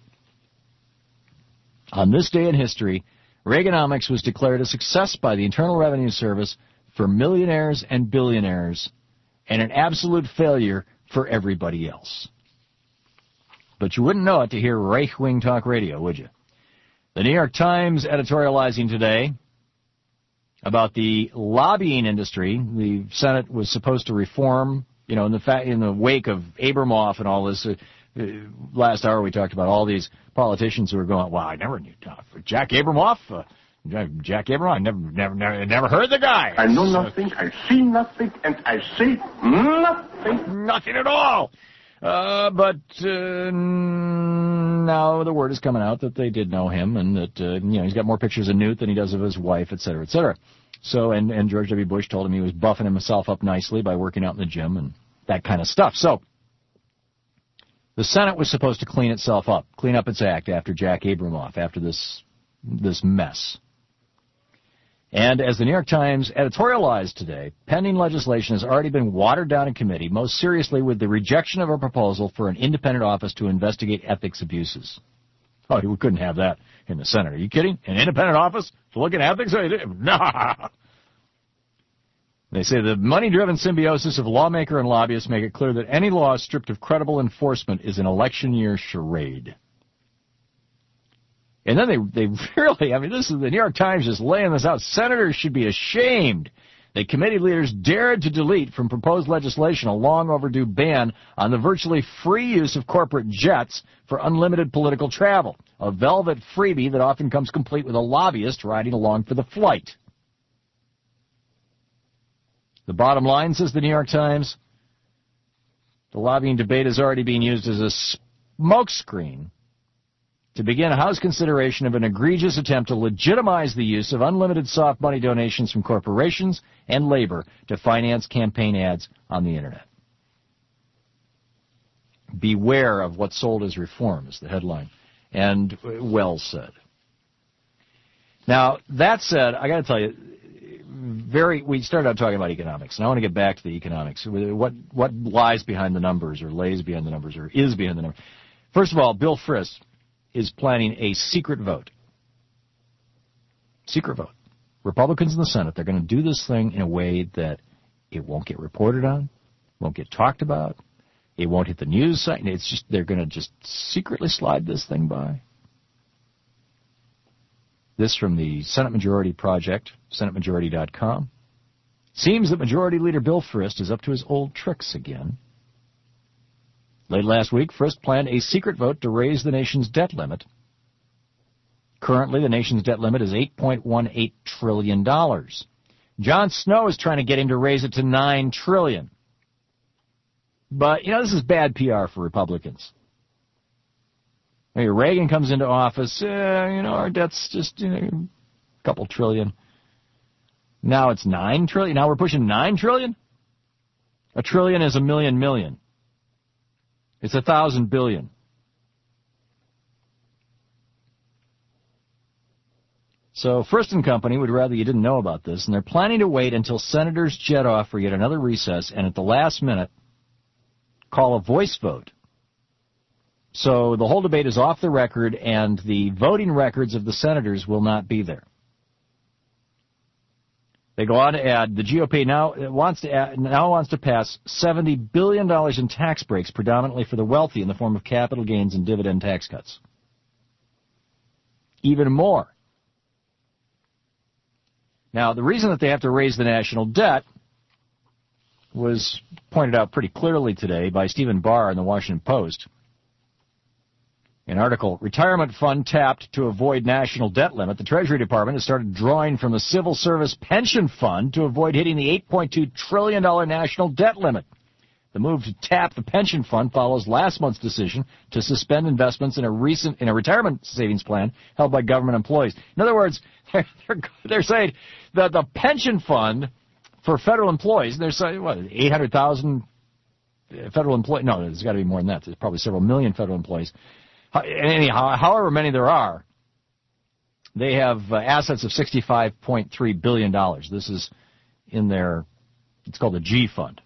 B: On this day in history, Reaganomics was declared a success by the Internal Revenue Service for millionaires and billionaires and an absolute failure for everybody else. But you wouldn't know it to hear right-wing talk radio, would you? The New York Times editorializing today about the lobbying industry. The Senate was supposed to reform, you know, in the, fa- in the wake of Abramoff and all this. Uh, Uh, last hour we talked about all these politicians who were going, well, I never knew uh, Jack Abramoff. Uh, Jack Abramoff, I never, never, never, never heard the guy.
R: I know nothing, I see nothing, and I say nothing.
B: Nothing at all. Uh, but uh, now the word is coming out that they did know him, and that uh, you know he's got more pictures of Newt than he does of his wife, et cetera, et cetera. So, and, and George W. Bush told him he was buffing himself up nicely by working out in the gym and that kind of stuff. So, the Senate was supposed to clean itself up, clean up its act after Jack Abramoff, after this this mess. And as the New York Times editorialized today, pending legislation has already been watered down in committee, most seriously with the rejection of a proposal for an independent office to investigate ethics abuses. Oh, we couldn't have that in the Senate. Are you kidding? An independent office to look at ethics? Nah. They say the money-driven symbiosis of lawmaker and lobbyist make it clear that any law stripped of credible enforcement is an election year charade. And then they, they really, I mean, this is the New York Times just laying this out. Senators should be ashamed that committee leaders dared to delete from proposed legislation a long overdue ban on the virtually free use of corporate jets for unlimited political travel, a velvet freebie that often comes complete with a lobbyist riding along for the flight. The bottom line, says the New York Times, the lobbying debate is already being used as a smokescreen to begin a House consideration of an egregious attempt to legitimize the use of unlimited soft money donations from corporations and labor to finance campaign ads on the Internet. Beware of what's sold as reform, is the headline. And well said. Now, that said, I got to tell you, very, we started out talking about economics, and I want to get back to the economics. What, what lies behind the numbers, or lays behind the numbers, or is behind the numbers? First of all, Bill Frist is planning a secret vote. Secret vote. Republicans in the Senate, they're going to do this thing in a way that it won't get reported on, won't get talked about, it won't hit the news site. It's just, they're going to just secretly slide this thing by. This from the Senate Majority Project, Senate Majority dot com. Seems that Majority Leader Bill Frist is up to his old tricks again. Late last week, Frist planned a secret vote to raise the nation's debt limit. Currently, the nation's debt limit is eight point one eight trillion dollars. Jon Snow is trying to get him to raise it to nine trillion dollars. But, you know, this is bad P R for Republicans. Maybe Reagan comes into office, uh, you know, our debt's just, you know, a couple trillion. Now it's nine trillion. Now we're pushing nine trillion. A trillion is a million million. It's a thousand billion. So Frist and Company would rather you didn't know about this, and they're planning to wait until senators jet off for yet another recess, and at the last minute, call a voice vote. So the whole debate is off the record, and the voting records of the senators will not be there. They go on to add, the G O P now wants to add, now wants to pass seventy billion dollars in tax breaks, predominantly for the wealthy, in the form of capital gains and dividend tax cuts. Even more. Now, the reason that they have to raise the national debt was pointed out pretty clearly today by Stephen Barr in the Washington Post. An article, Retirement Fund Tapped to Avoid National Debt Limit. The Treasury Department has started drawing from the Civil Service Pension Fund to avoid hitting the eight point two trillion dollars national debt limit. The move to tap the pension fund follows last month's decision to suspend investments in a recent in a retirement savings plan held by government employees. In other words, they're, they're, they're saying that the pension fund for federal employees, there's what, eight hundred thousand federal employees. No, there's got to be more than that. There's probably several million federal employees. Anyhow, however many there are, they have uh, assets of sixty-five point three billion dollars. This is in their, it's called the G Fund.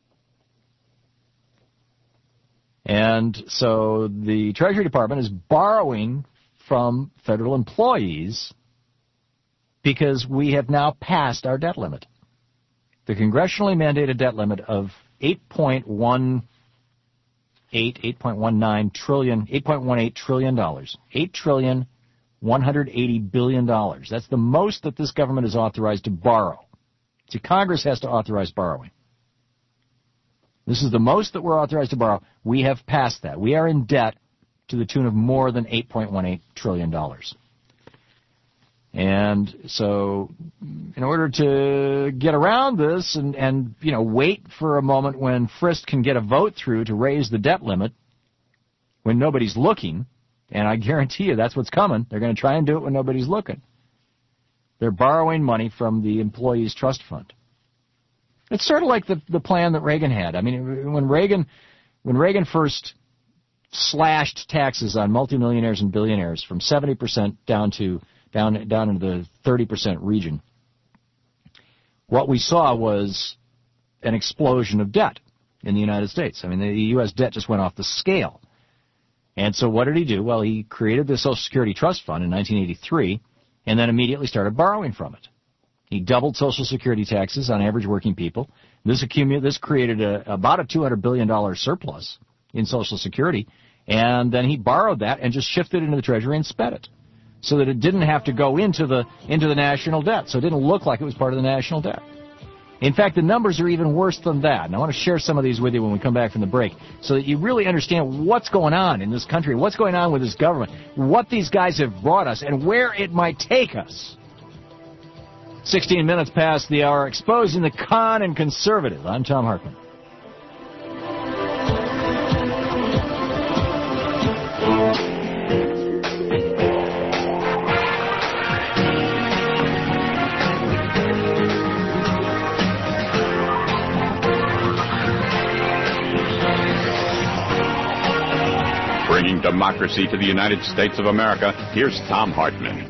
B: And so the Treasury Department is borrowing from federal employees because we have now passed our debt limit. The congressionally mandated debt limit of eight point one eight, eight point one nine trillion, eight point one eight trillion dollars, eight trillion one hundred eighty billion dollars. That's the most that this government is authorized to borrow. See, Congress has to authorize borrowing. This is the most that we're authorized to borrow. We have passed that. We are in debt to the tune of more than eight point one eight trillion dollars. And so in order to get around this and, and, you know, wait for a moment when Frist can get a vote through to raise the debt limit when nobody's looking, and I guarantee you that's what's coming. They're going to try and do it when nobody's looking. They're borrowing money from the employees' trust fund. It's sort of like the, the plan that Reagan had. I mean, when Reagan, when Reagan first slashed taxes on multimillionaires and billionaires from seventy percent down to down down into the thirty percent region, what we saw was an explosion of debt in the United States. I mean, the U S debt just went off the scale. And so what did he do? Well, he created the Social Security Trust Fund in nineteen eighty-three and then immediately started borrowing from it. He doubled Social Security taxes on average working people. This accumulated, this created a, about a two hundred billion dollars surplus in Social Security, and then he borrowed that and just shifted it into the Treasury and spent it, so that it didn't have to go into the into the national debt, so it didn't look like it was part of the national debt. In fact, the numbers are even worse than that, and I want to share some of these with you when we come back from the break, so that you really understand what's going on in this country, what's going on with this government, what these guys have brought us, and where it might take us. sixteen minutes past the hour, exposing the con and conservative. I'm Tom Hartman.
A: Bringing democracy to the United States of America, here's Tom Hartman.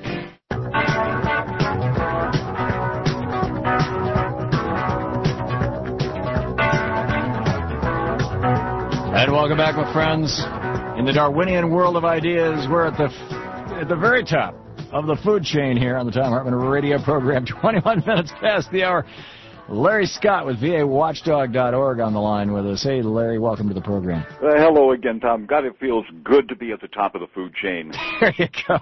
B: And welcome back, my friends. In the Darwinian world of ideas, we're at the at the very top of the food chain here on the Tom Hartman radio program. twenty-one minutes past the hour. Larry Scott with V A Watchdog dot org on the line with us. Hey, Larry, welcome to the program.
U: Uh, hello again, Tom. God, it feels good to be at the top of the food chain.
B: There you go.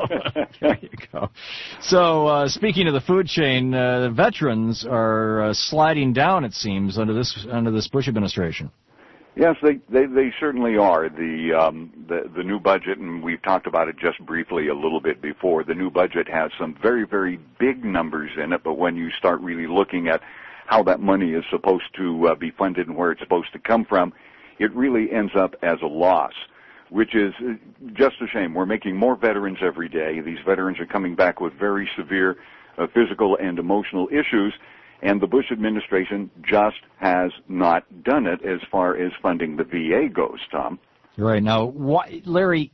B: There you go. So, uh, speaking of the food chain, uh, the veterans are uh, sliding down, it seems, under this under this Bush administration.
U: Yes, they, they, they certainly are. The, um, the the new budget, and we've talked about it just briefly a little bit before, the new budget has some very, very big numbers in it, but when you start really looking at how that money is supposed to uh, be funded and where it's supposed to come from, it really ends up as a loss, which is just a shame. We're making more veterans every day. These veterans are coming back with very severe uh, physical and emotional issues, and the Bush administration just has not done it as far as funding the V A goes, Tom.
B: Right. Now, why, Larry,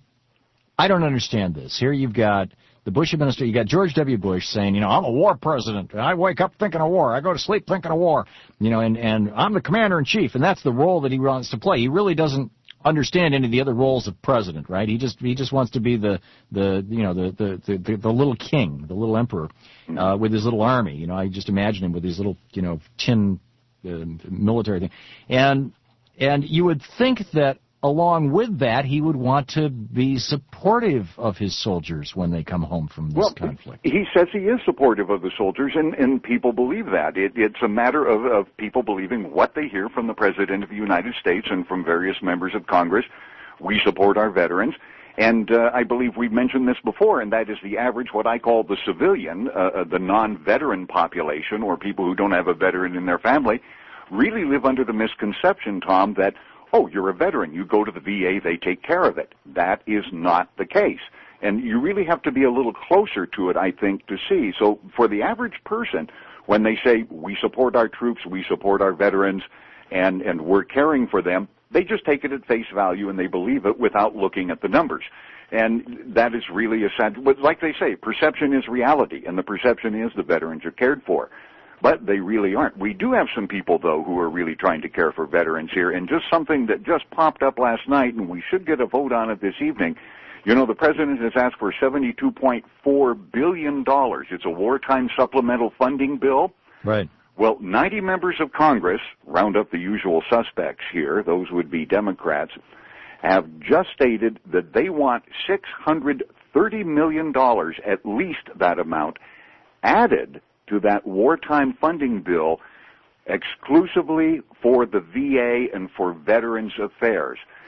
B: I don't understand this. Here you've got the Bush administration, you got George W. Bush saying, you know, I'm a war president. I wake up thinking of war. I go to sleep thinking of war. You know, and, and I'm the commander-in-chief, and that's the role that he wants to play. He really doesn't understand any of the other roles of president, right? He just he just wants to be the the you know the the the, the little king, the little emperor, uh, with his little army. You know, I just imagine him with his little you know tin uh, military thing, and and you would think that along with that he would want to be supportive of his soldiers when they come home from this
U: well,
B: conflict.
U: He says he is supportive of the soldiers, and, and people believe that. It, it's a matter of, of people believing what they hear from the President of the United States and from various members of Congress. We support our veterans, and uh, I believe we've mentioned this before, and that is the average, what I call the civilian, uh, the non-veteran population, or people who don't have a veteran in their family, really live under the misconception, Tom, that oh, you're a veteran, you go to the V A, they take care of it. That is not the case. And you really have to be a little closer to it, I think, to see. So for the average person, when they say, we support our troops, we support our veterans, and, and we're caring for them, they just take it at face value and they believe it without looking at the numbers. And that is really a sad, but like they say, perception is reality, and the perception is the veterans are cared for. But they really aren't. We do have some people, though, who are really trying to care for veterans here. And just something that just popped up last night, and we should get a vote on it this evening. You know, the President has asked for seventy-two point four billion dollars. It's a wartime supplemental funding bill.
B: Right.
U: Well, ninety members of Congress, round up the usual suspects here, those would be Democrats, have just stated that they want six hundred thirty million dollars, at least that amount, added to that wartime funding bill exclusively for the V A and for Veterans Affairs.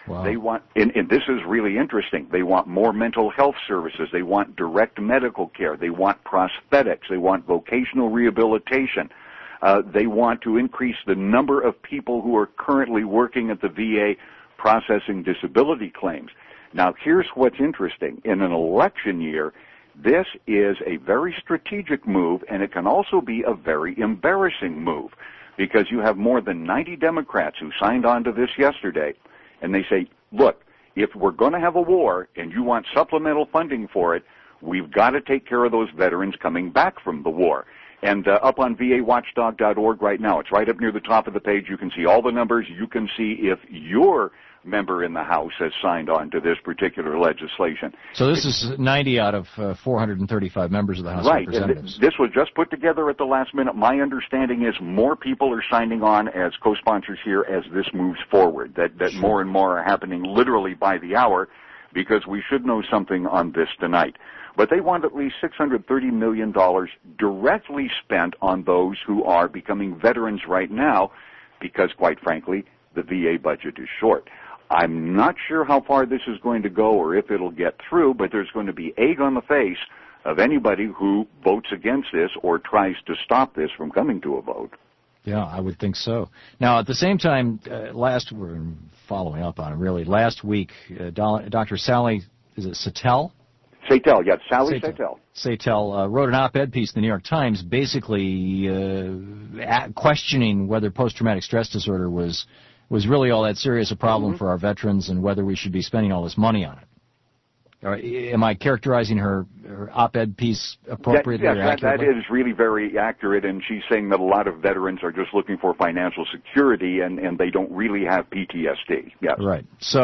U: Wow. They want, and, and this is really interesting, they want more mental health services. They want direct medical care. They want prosthetics. They want vocational rehabilitation. Uh, they want to increase the number of people who are currently working at the V A processing disability claims. Now, here's what's interesting. In an election year, this is a very strategic move, and it can also be a very embarrassing move, because you have more than ninety Democrats who signed on to this yesterday, and they say, look, if we're going to have a war and you want supplemental funding for it, we've got to take care of those veterans coming back from the war. And uh, up on V A watchdog dot org right now, it's right up near the top of the page. You can see all the numbers. You can see if your member in the House has signed on to this particular legislation.
B: So this is ninety out of uh, four hundred thirty-five members of the House
U: right.
B: of Representatives.
U: Right. This was just put together at the last minute. My understanding is more people are signing on as co-sponsors here as this moves forward, that, that sure. more and more are happening literally by the hour, because we should know something on this tonight. But they want at least six hundred thirty million dollars directly spent on those who are becoming veterans right now, because, quite frankly, the V A budget is short. I'm not sure how far this is going to go or if it'll get through, but there's going to be egg on the face of anybody who votes against this or tries to stop this from coming to a vote.
B: Yeah, I would think so. Now, at the same time, uh, last we're following up on it, really. Last week, uh, Doctor Sally, is it Satel?
U: Satel, yes, Sally Satel.
B: Satel uh, wrote an op-ed piece in the New York Times basically uh, at questioning whether post-traumatic stress disorder was was really all that serious a problem mm-hmm. for our veterans and whether we should be spending all this money on it. Or, am I characterizing her, her op-ed piece appropriately
U: that,
B: or
U: yes,
B: accurately?
U: That, that is really very accurate, and she's saying that a lot of veterans are just looking for financial security and, and they don't really have P T S D. Yes.
B: Right.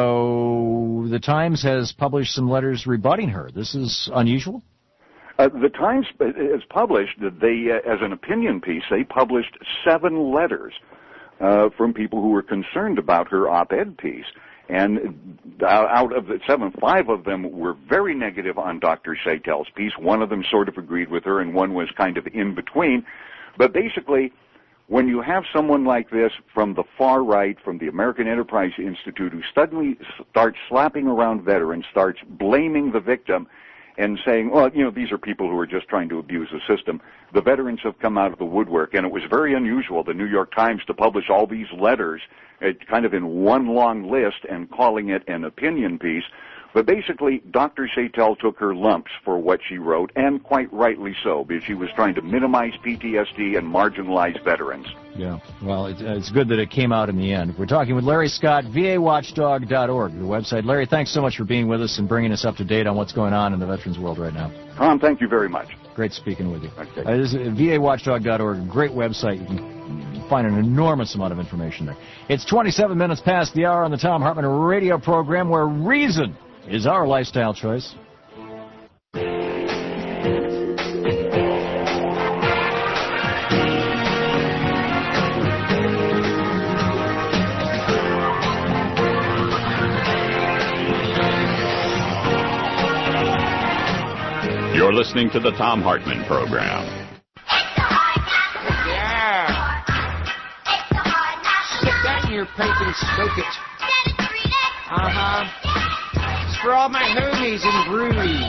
B: So the Times has published some letters rebutting her. This is unusual?
U: Uh, the Times has published, they, uh, as an opinion piece, they published seven letters uh, from people who were concerned about her op-ed piece. And out of the seven, five of them were very negative on Doctor Satel's piece. One of them sort of agreed with her, and one was kind of in between. But basically, when you have someone like this from the far right, from the American Enterprise Institute, who suddenly starts slapping around veterans, starts blaming the victim, and saying, well, you know, these are people who are just trying to abuse the system. The veterans have come out of the woodwork, and it was very unusual, the New York Times, to publish all these letters uh, kind of in one long list and calling it an opinion piece. But basically, Doctor Satel took her lumps for what she wrote, and quite rightly so, because she was trying to minimize P T S D and marginalize veterans.
B: Yeah, well, it, it's good that it came out in the end. We're talking with Larry Scott, V A watchdog dot org, the website. Larry, thanks so much for being with us and bringing us up to date on what's going on in the veterans world right now.
U: Tom, thank you very much.
B: Great speaking with you.
U: Okay.
B: Uh, this is V A watchdog dot org, a great website. You can find an enormous amount of information there. It's twenty-seven minutes past the hour on the Thom Hartmann radio program, where reason is our lifestyle choice.
A: You're listening to the Thom Hartmann program.
D: Yeah. Stick that in your pipe and smoke it. Uh-huh. It's for all my homies in Bruges.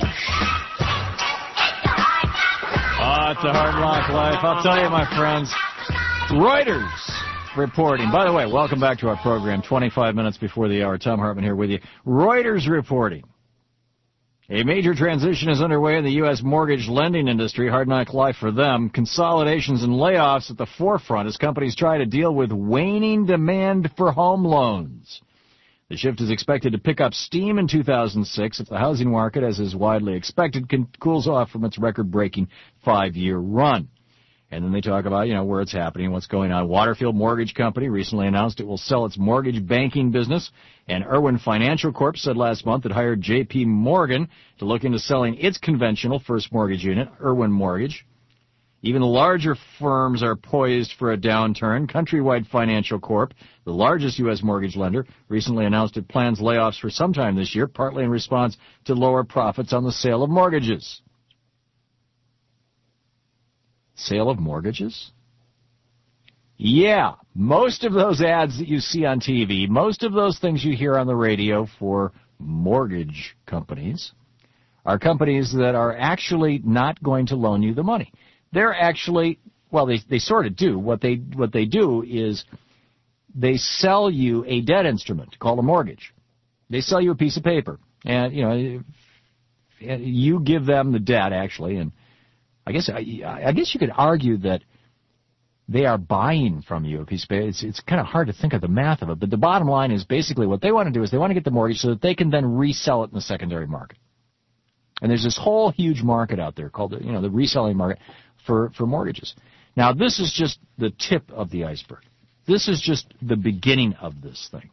B: Ah, oh, it's a hard knock life. I'll tell you, my friends. Reuters reporting. By the way, welcome back to our program. twenty-five minutes before the hour. Thom Hartmann here with you. Reuters reporting. A major transition is underway in the U S mortgage lending industry. Hard knock life for them. Consolidations and layoffs at the forefront as companies try to deal with waning demand for home loans. The shift is expected to pick up steam in two thousand six if the housing market, as is widely expected, can, cools off from its record-breaking five-year run. And then they talk about, you know, where it's happening, what's going on. Waterfield Mortgage Company recently announced it will sell its mortgage banking business. And Irwin Financial Corp said last month it hired J P Morgan to look into selling its conventional first mortgage unit, Irwin Mortgage. Even the larger firms are poised for a downturn. Countrywide Financial Corp, the largest U S mortgage lender, recently announced it plans layoffs for sometime this year, partly in response to lower profits on the sale of mortgages. Sale of mortgages? Yeah, most of those ads that you see on T V, most of those things you hear on the radio for mortgage companies are companies that are actually not going to loan you the money. They're actually, well, they they sort of do. What they what they do is they sell you a debt instrument called a mortgage. They sell you a piece of paper, and you know, you give them the debt actually, and I guess I, I guess you could argue that they are buying from you a piece of paper. It's, it's kind of hard to think of the math of it, but the bottom line is basically what they want to do is they want to get the mortgage so that they can then resell it in the secondary market. And there's this whole huge market out there called the, you know, the reselling market for, for mortgages. Now, this is just the tip of the iceberg. This is just the beginning of this thing.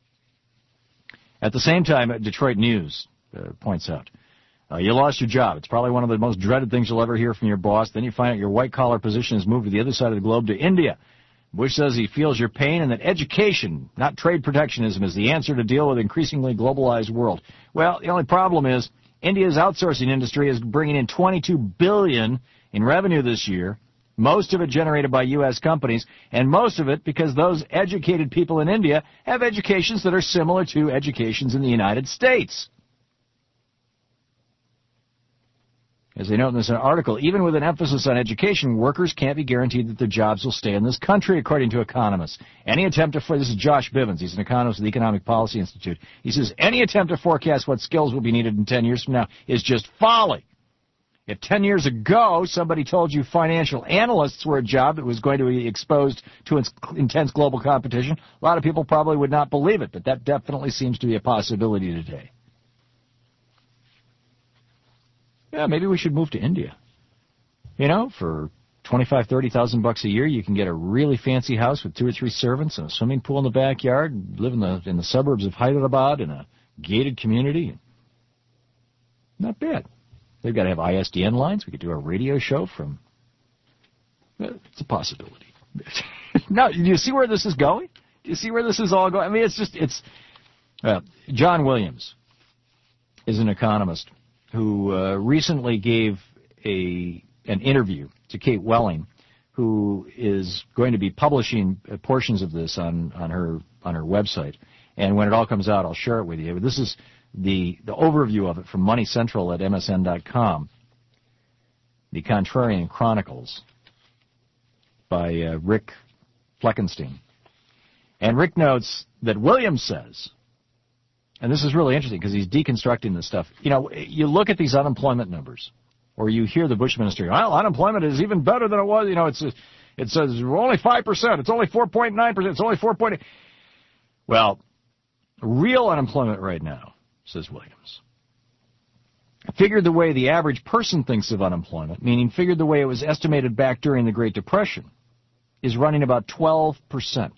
B: At the same time, Detroit News uh, points out, Uh, you lost your job. It's probably one of the most dreaded things you'll ever hear from your boss. Then you find out your white-collar position has moved to the other side of the globe to India. Bush says he feels your pain and that education, not trade protectionism, is the answer to deal with an increasingly globalized world. Well, the only problem is India's outsourcing industry is bringing in twenty-two billion dollars in revenue this year, most of it generated by U S companies, and most of it because those educated people in India have educations that are similar to educations in the United States. As they note in this article, even with an emphasis on education, workers can't be guaranteed that their jobs will stay in this country, according to economists. Any attempt to, this is Josh Bivens, he's an economist with the Economic Policy Institute. He says, any attempt to forecast what skills will be needed in ten years from now is just folly. If ten years ago somebody told you financial analysts were a job that was going to be exposed to intense global competition, a lot of people probably would not believe it, but that definitely seems to be a possibility today. Yeah, maybe we should move to India. You know, for twenty-five, thirty thousand bucks a year, you can get a really fancy house with two or three servants and a swimming pool in the backyard, live in the in the suburbs of Hyderabad in a gated community. Not bad. They've got to have I S D N lines. We could do a radio show from. It's a possibility. Now, do you see where this is going? Do you see where this is all going? I mean, it's just it's. Uh, John Williams is an economist who uh, recently gave a an interview to Kate Welling, who is going to be publishing portions of this on, on her on her website. And when it all comes out, I'll share it with you. But this is the, the overview of it from Money Central at M S N dot com, The Contrarian Chronicles by uh, Rick Fleckenstein. And Rick notes that Williams says, and this is really interesting because he's deconstructing this stuff. You know, you look at these unemployment numbers, or you hear the Bush administration, well, unemployment is even better than it was. You know, it's a, it says only five percent. It's only four point nine percent. It's only four point eight. Well, real unemployment right now, says Williams, figured the way the average person thinks of unemployment, meaning figured the way it was estimated back during the Great Depression, is running about twelve percent.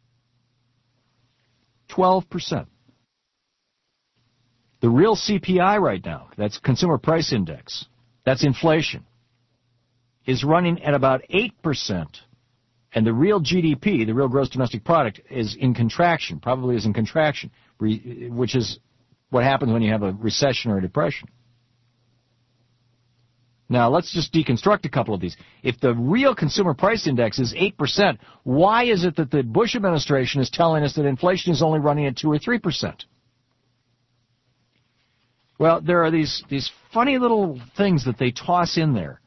B: twelve percent. The real C P I right now, that's Consumer Price Index, that's inflation, is running at about eight percent, and the real G D P, the real gross domestic product, is in contraction, probably is in contraction, which is what happens when you have a recession or a depression. Now, let's just deconstruct a couple of these. If the real Consumer Price Index is eight percent, why is it that the Bush administration is telling us that inflation is only running at two or three percent? Well, there are these, these funny little things that they toss in there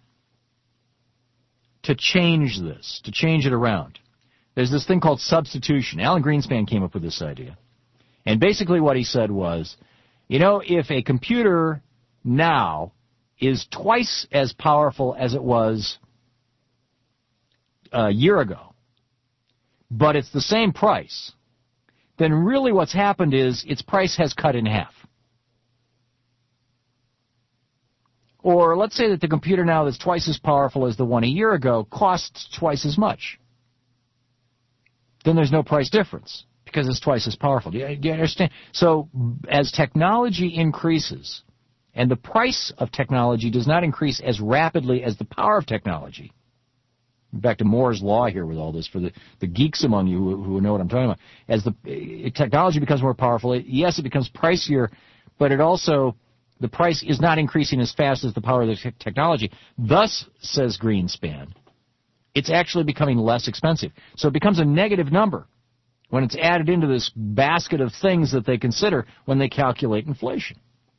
B: to change this, to change it around. There's this thing called substitution. Alan Greenspan came up with this idea. And basically what he said was, you know, if a computer now is twice as powerful as it was a year ago, but it's the same price, then really what's happened is its price has cut in half. Or let's say that the computer now that's twice as powerful as the one a year ago costs twice as much. Then there's no price difference because it's twice as powerful. Do you, do you understand? So as technology increases, and the price of technology does not increase as rapidly as the power of technology. Back to Moore's law here with all this for the, the geeks among you who, who know what I'm talking about. As the uh, technology becomes more powerful, it, yes, it becomes pricier, but it also, the price is not increasing as fast as the power of the te- technology. Thus, says Greenspan, It's actually becoming less expensive. So it becomes a negative number when it's added into this basket of things that they consider when they calculate inflation.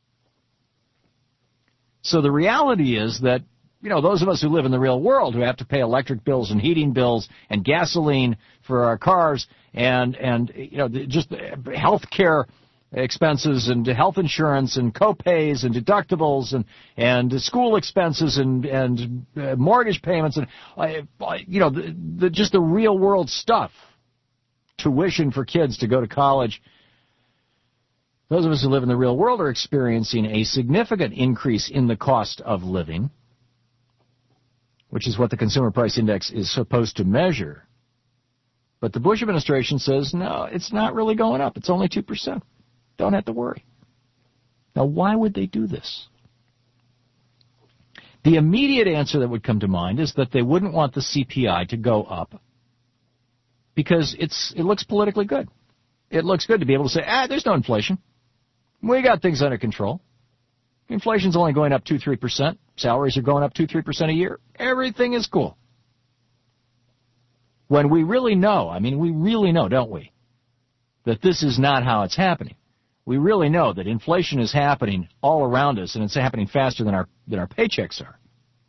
B: So the reality is that, you know, those of us who live in the real world, who have to pay electric bills and heating bills and gasoline for our cars and, and you know, just health care expenses and health insurance and co-pays and deductibles and, and school expenses and, and uh, mortgage payments and, uh, you know, the, the, just the real world stuff, tuition for kids to go to college. Those of us who live in the real world are experiencing a significant increase in the cost of living, which is what the Consumer Price Index is supposed to measure. But the Bush administration says, no, it's not really going up. It's only two percent. Don't have to worry. Now, why would they do this? The immediate answer that would come to mind is that they wouldn't want the C P I to go up because it's it looks politically good. It looks good to be able to say, ah, there's no inflation. We got things under control. Inflation's only going up two to three percent. Salaries are going up two to three percent a year. Everything is cool. When we really know, I mean, we really know, don't we, that this is not how it's happening. We really know that inflation is happening all around us, and it's happening faster than our than our paychecks are.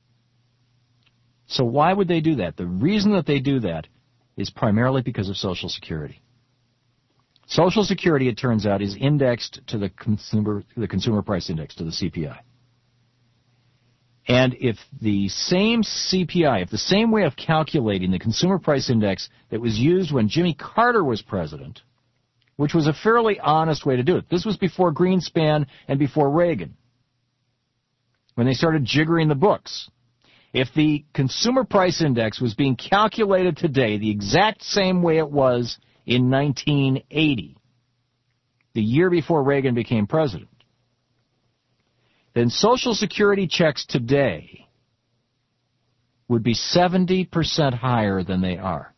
B: So why would they do that? The reason that they do that is primarily because of Social Security. Social Security, it turns out, is indexed to the consumer the consumer price index, to the C P I. And if the same C P I, if the same way of calculating the consumer price index that was used when Jimmy Carter was president, which was a fairly honest way to do it. This was before Greenspan and before Reagan, when they started jiggering the books. If the consumer price index was being calculated today the exact same way it was in nineteen eighty, the year before Reagan became president, then Social Security checks today would be seventy percent higher than they are.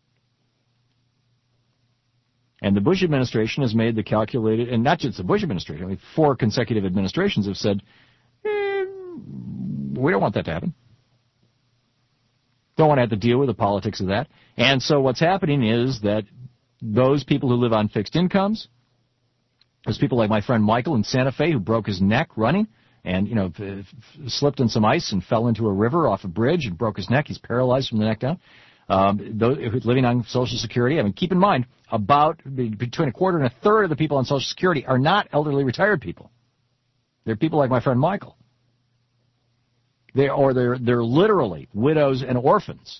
B: And the Bush administration has made the calculated, and not just the Bush administration, I mean, four consecutive administrations have said, eh, we don't want that to happen. Don't want to have to deal with the politics of that. And so what's happening is that those people who live on fixed incomes, those people like my friend Michael in Santa Fe who broke his neck running and, you know, f- f- slipped in some ice and fell into a river off a bridge and broke his neck. He's paralyzed from the neck down. Um, those living on Social Security, I mean, keep in mind, about between a quarter and a third of the people on Social Security are not elderly retired people. They're people like my friend Michael. They or they're they're literally widows and orphans,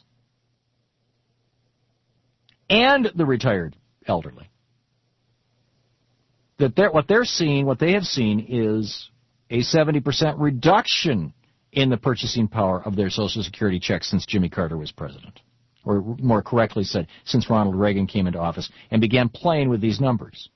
B: and the retired elderly. That they're, what they're seeing, what they have seen, is a seventy percent reduction in the purchasing power of their Social Security checks since Jimmy Carter was president. Or more correctly said, since Ronald Reagan came into office and began playing with these numbers.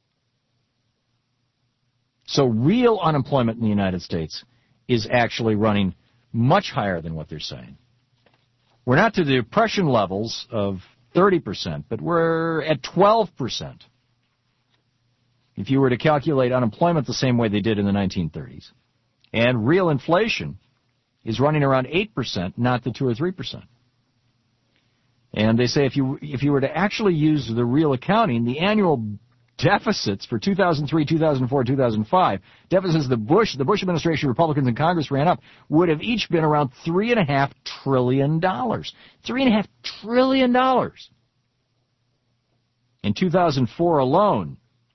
B: So real unemployment in the United States is actually running much higher than what they're saying. We're not to the depression levels of thirty percent, but we're at twelve percent. If you were to calculate unemployment the same way they did in the nineteen thirties. And real inflation is running around eight percent, not the two or three percent. And they say if you if you were to actually use the real accounting, the annual deficits for two thousand three, two thousand four, two thousand five, deficits the Bush, the Bush administration, Republicans in Congress ran up, would have each been around three and a half trillion dollars. Three and a half trillion dollars. In two thousand four alone,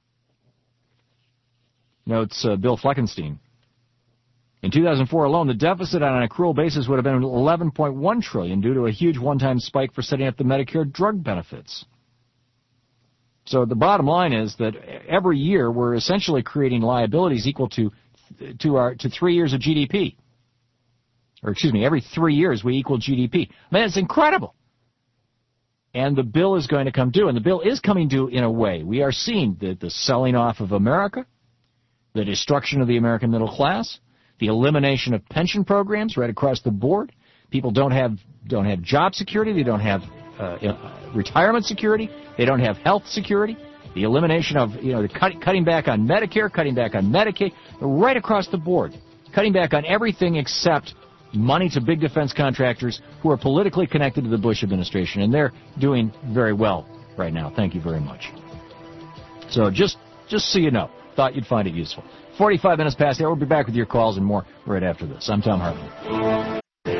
B: notes uh, Bill Fleckenstein, in two thousand four alone, the deficit on an accrual basis would have been eleven point one trillion dollars due to a huge one-time spike for setting up the Medicare drug benefits. So the bottom line is that every year we're essentially creating liabilities equal to to our to three years of G D P. Or excuse me, every three years we equal G D P. Man, it's incredible. And the bill is going to come due, and the bill is coming due in a way. We are seeing the, the selling off of America, the destruction of the American middle class, the elimination of pension programs right across the board. People don't have don't have job security. They don't have uh, retirement security. They don't have health security. The elimination of, you know, the cut, cutting back on Medicare, cutting back on Medicaid, right across the board, cutting back on everything except money to big defense contractors who are politically connected to the Bush administration, and they're doing very well right now. Thank you very much. So just just so you know, thought you'd find it useful. forty-five minutes past the hour. We'll be back with your calls and more right after this. I'm Tom Hartman.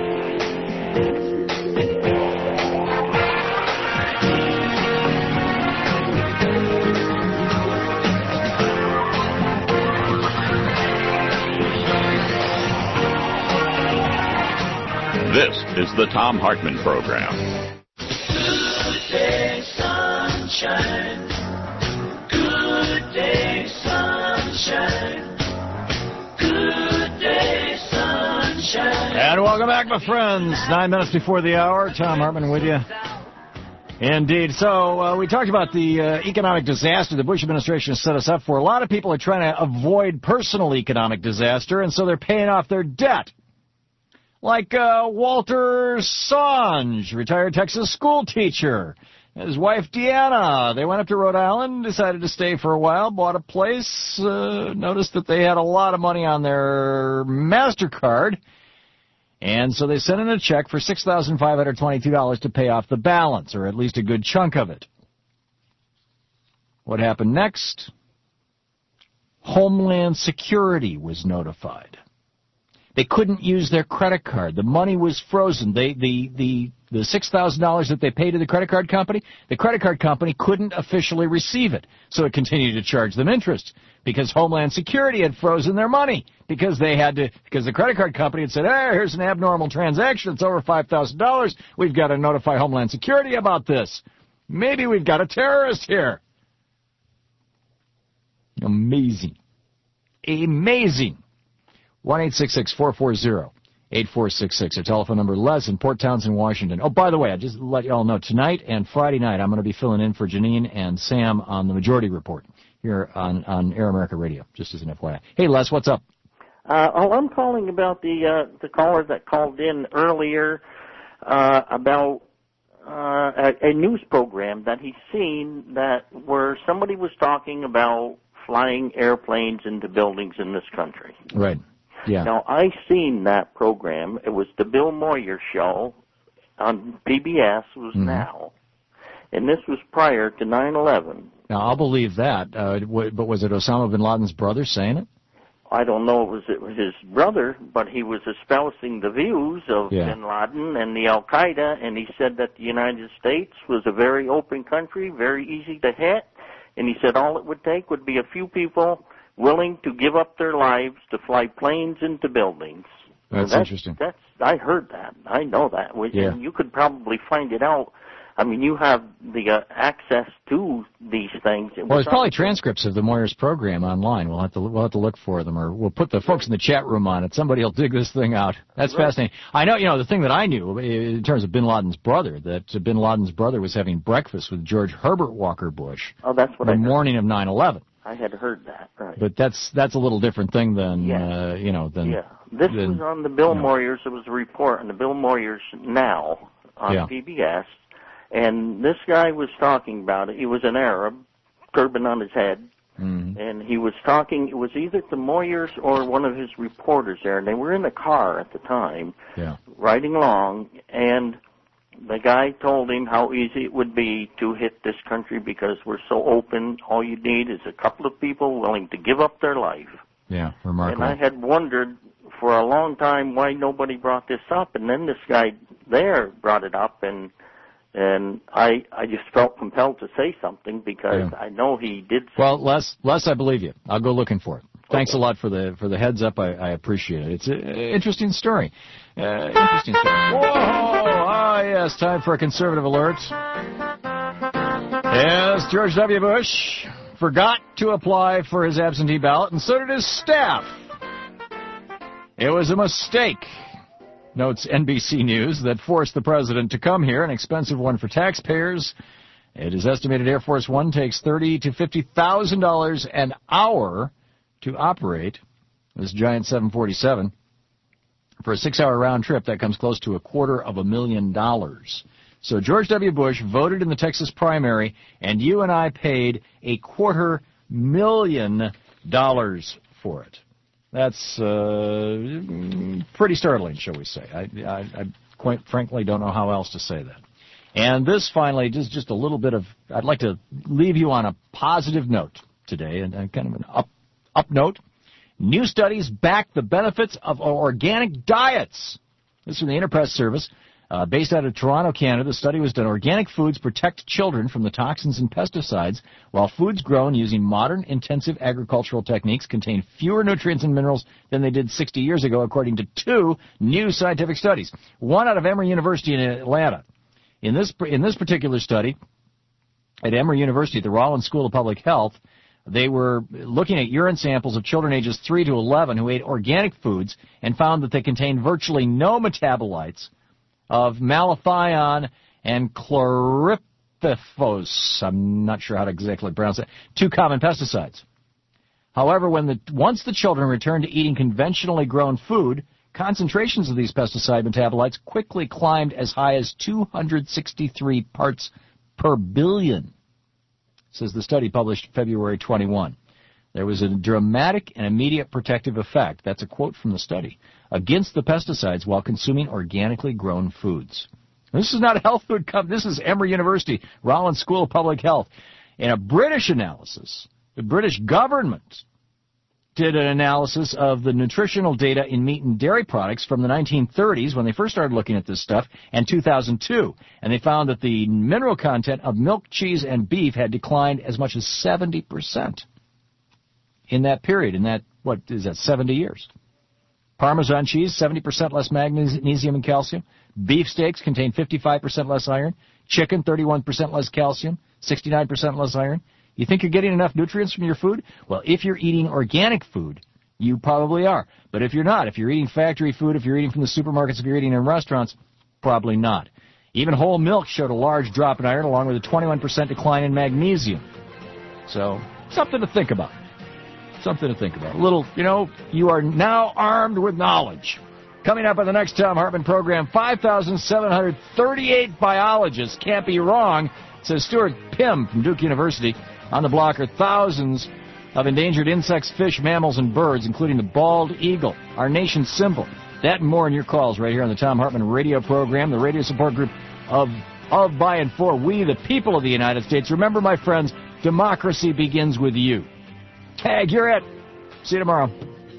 A: This is the Tom Hartman Program.
S: Good day, sunshine. Good day, sunshine. Good day, sunshine.
B: And welcome back, my friends. Nine minutes before the hour. Tom Hartman with you. Indeed. So uh, we talked about the uh, economic disaster the Bush administration has set us up for. A lot of people are trying to avoid personal economic disaster, and so they're paying off their debt. Like uh, Walter Songe, retired Texas school teacher. His wife, Deanna, they went up to Rhode Island, decided to stay for a while, bought a place, uh, noticed that they had a lot of money on their MasterCard, and so they sent in a check for six thousand five hundred twenty-two dollars to pay off the balance, or at least a good chunk of it. What happened next? Homeland Security was notified. They couldn't use their credit card. The money was frozen. They, the the the six thousand dollars that they paid to the credit card company, the credit card company couldn't officially receive it. So it continued to charge them interest because Homeland Security had frozen their money because they had to, because the credit card company had said, hey, here's an abnormal transaction. It's over five thousand dollars. We've got to notify Homeland Security about this. Maybe we've got a terrorist here. Amazing. Amazing. one eight six six, four four zero, eight four six six. Our telephone number, Les in Port Townsend, Washington. Oh, by the way, I just let you all know, tonight and Friday night, I'm going to be filling in for Janine and Sam on the Majority Report here on, on Air America Radio, just as an F Y I. Hey, Les, what's up?
E: Uh, oh, I'm calling about the uh, the caller that called in earlier uh, about uh, a, a news program that he's seen that where somebody was talking about flying airplanes into buildings in this country.
B: Right. Yeah.
E: Now, I seen that program. It was the Bill Moyer show on P B S, was mm-hmm. Now. And this was prior to nine eleven.
B: Now, I'll believe that. Uh, w- but was it Osama bin Laden's brother saying it?
E: I don't know. It was, it was his brother, but he was espousing the views of
B: yeah.
E: bin Laden and the Al-Qaeda, and he said that the United States was a very open country, very easy to hit, and he said all it would take would be a few people willing to give up their lives to fly planes into buildings.
B: That's,
E: that's
B: interesting.
E: That's I heard that. I know that.
B: Yeah.
E: And you could probably find it out. I mean, you have the uh, access to these things. It
B: well, there's probably transcripts of the Moyers program online. We'll have to we'll have to look for them, or we'll put the folks in the chat room on it. Somebody will dig this thing out. That's right. Fascinating. I know, you know, the thing that I knew in terms of bin Laden's brother, that bin Laden's brother was having breakfast with George Herbert Walker Bush.
E: Oh, that's what
B: the
E: I heard.
B: morning of nine eleven.
E: I had heard that, right.
B: But that's that's a little different thing than,
E: yeah.
B: uh, you know, than...
E: Yeah. This
B: than,
E: was on the Bill
B: you know.
E: Moyers. It was a report on the Bill Moyers Now on
B: yeah.
E: P B S. And this guy was talking about it. He was an Arab, turban on his head.
B: Mm-hmm.
E: And he was talking, it was either the Moyers or one of his reporters there. And they were in a car at the time,
B: yeah.
E: riding along. And the guy told him how easy it would be to hit this country because we're so open. All you need is a couple of people willing to give up their life.
B: Yeah, remarkable.
E: And I had wondered for a long time why nobody brought this up. And then this guy there brought it up, and and I I just felt compelled to say something because
B: yeah.
E: I know he did.
B: Well, Les, Les, I believe you. I'll go looking for it. Thanks okay. a lot for the for the heads up. I, I appreciate it. It's an interesting story. Uh, interesting story. Whoa! Ah, yes, time for a conservative alert. Yes, George W. Bush forgot to apply for his absentee ballot, and so did his staff. It was a mistake, notes N B C News, that forced the president to come here, an expensive one for taxpayers. It is estimated Air Force One takes thirty thousand to fifty thousand dollars an hour to operate this giant seven forty-seven. For a six-hour round trip, that comes close to a quarter of a million dollars. So George W. Bush voted in the Texas primary, and you and I paid a quarter million dollars for it. That's uh, pretty startling, shall we say. I, I, I quite frankly don't know how else to say that. And this, finally, just, just a little bit of, I'd like to leave you on a positive note today, and, and kind of an up, up note. New studies back the benefits of organic diets. This is from the Interpress Service. Uh, based out of Toronto, Canada, the study was done. Organic foods protect children from the toxins and pesticides, while foods grown using modern intensive agricultural techniques contain fewer nutrients and minerals than they did sixty years ago, according to two new scientific studies. One out of Emory University in Atlanta. In this, in this particular study, at Emory University, at the Rollins School of Public Health, they were looking at urine samples of children ages three to eleven who ate organic foods and found that they contained virtually no metabolites of malathion and chlorpyrifos. I'm not sure how to exactly pronounce it. Two common pesticides. However, when the, once the children returned to eating conventionally grown food, concentrations of these pesticide metabolites quickly climbed as high as two hundred sixty-three parts per billion, says the study published February twenty-first. There was a dramatic and immediate protective effect, that's a quote from the study, against the pesticides while consuming organically grown foods. This is not a health food company. This is Emory University, Rollins School of Public Health. In a British analysis, the British government did an analysis of the nutritional data in meat and dairy products from the nineteen thirties when they first started looking at this stuff, and two thousand two. And they found that the mineral content of milk, cheese, and beef had declined as much as seventy percent in that period, in that, what is that, seventy years. Parmesan cheese, seventy percent less magnesium and calcium. Beef steaks contain fifty-five percent less iron. Chicken, thirty-one percent less calcium, sixty-nine percent less iron. You think you're getting enough nutrients from your food? Well, if you're eating organic food, you probably are. But if you're not, if you're eating factory food, if you're eating from the supermarkets, if you're eating in restaurants, probably not. Even whole milk showed a large drop in iron along with a twenty-one percent decline in magnesium. So, something to think about. Something to think about. A little, you know, you are now armed with knowledge. Coming up on the next Thom Hartmann program, five thousand seven hundred thirty-eight biologists can't be wrong, says Stuart Pym from Duke University. On the block are thousands of endangered insects, fish, mammals, and birds, including the bald eagle, our nation's symbol. That and more in your calls right here on the Thom Hartmann radio program, the radio support group of, of, by, and for we, the people of the United States. Remember, my friends, democracy begins with you. Tag, you're it. See you tomorrow.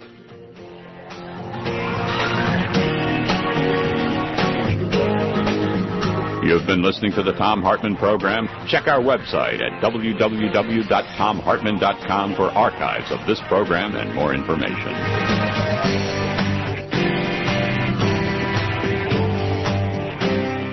A: You've been listening to the Thom Hartmann program. Check our website at w w w dot tom hartmann dot com for archives of this program and more information.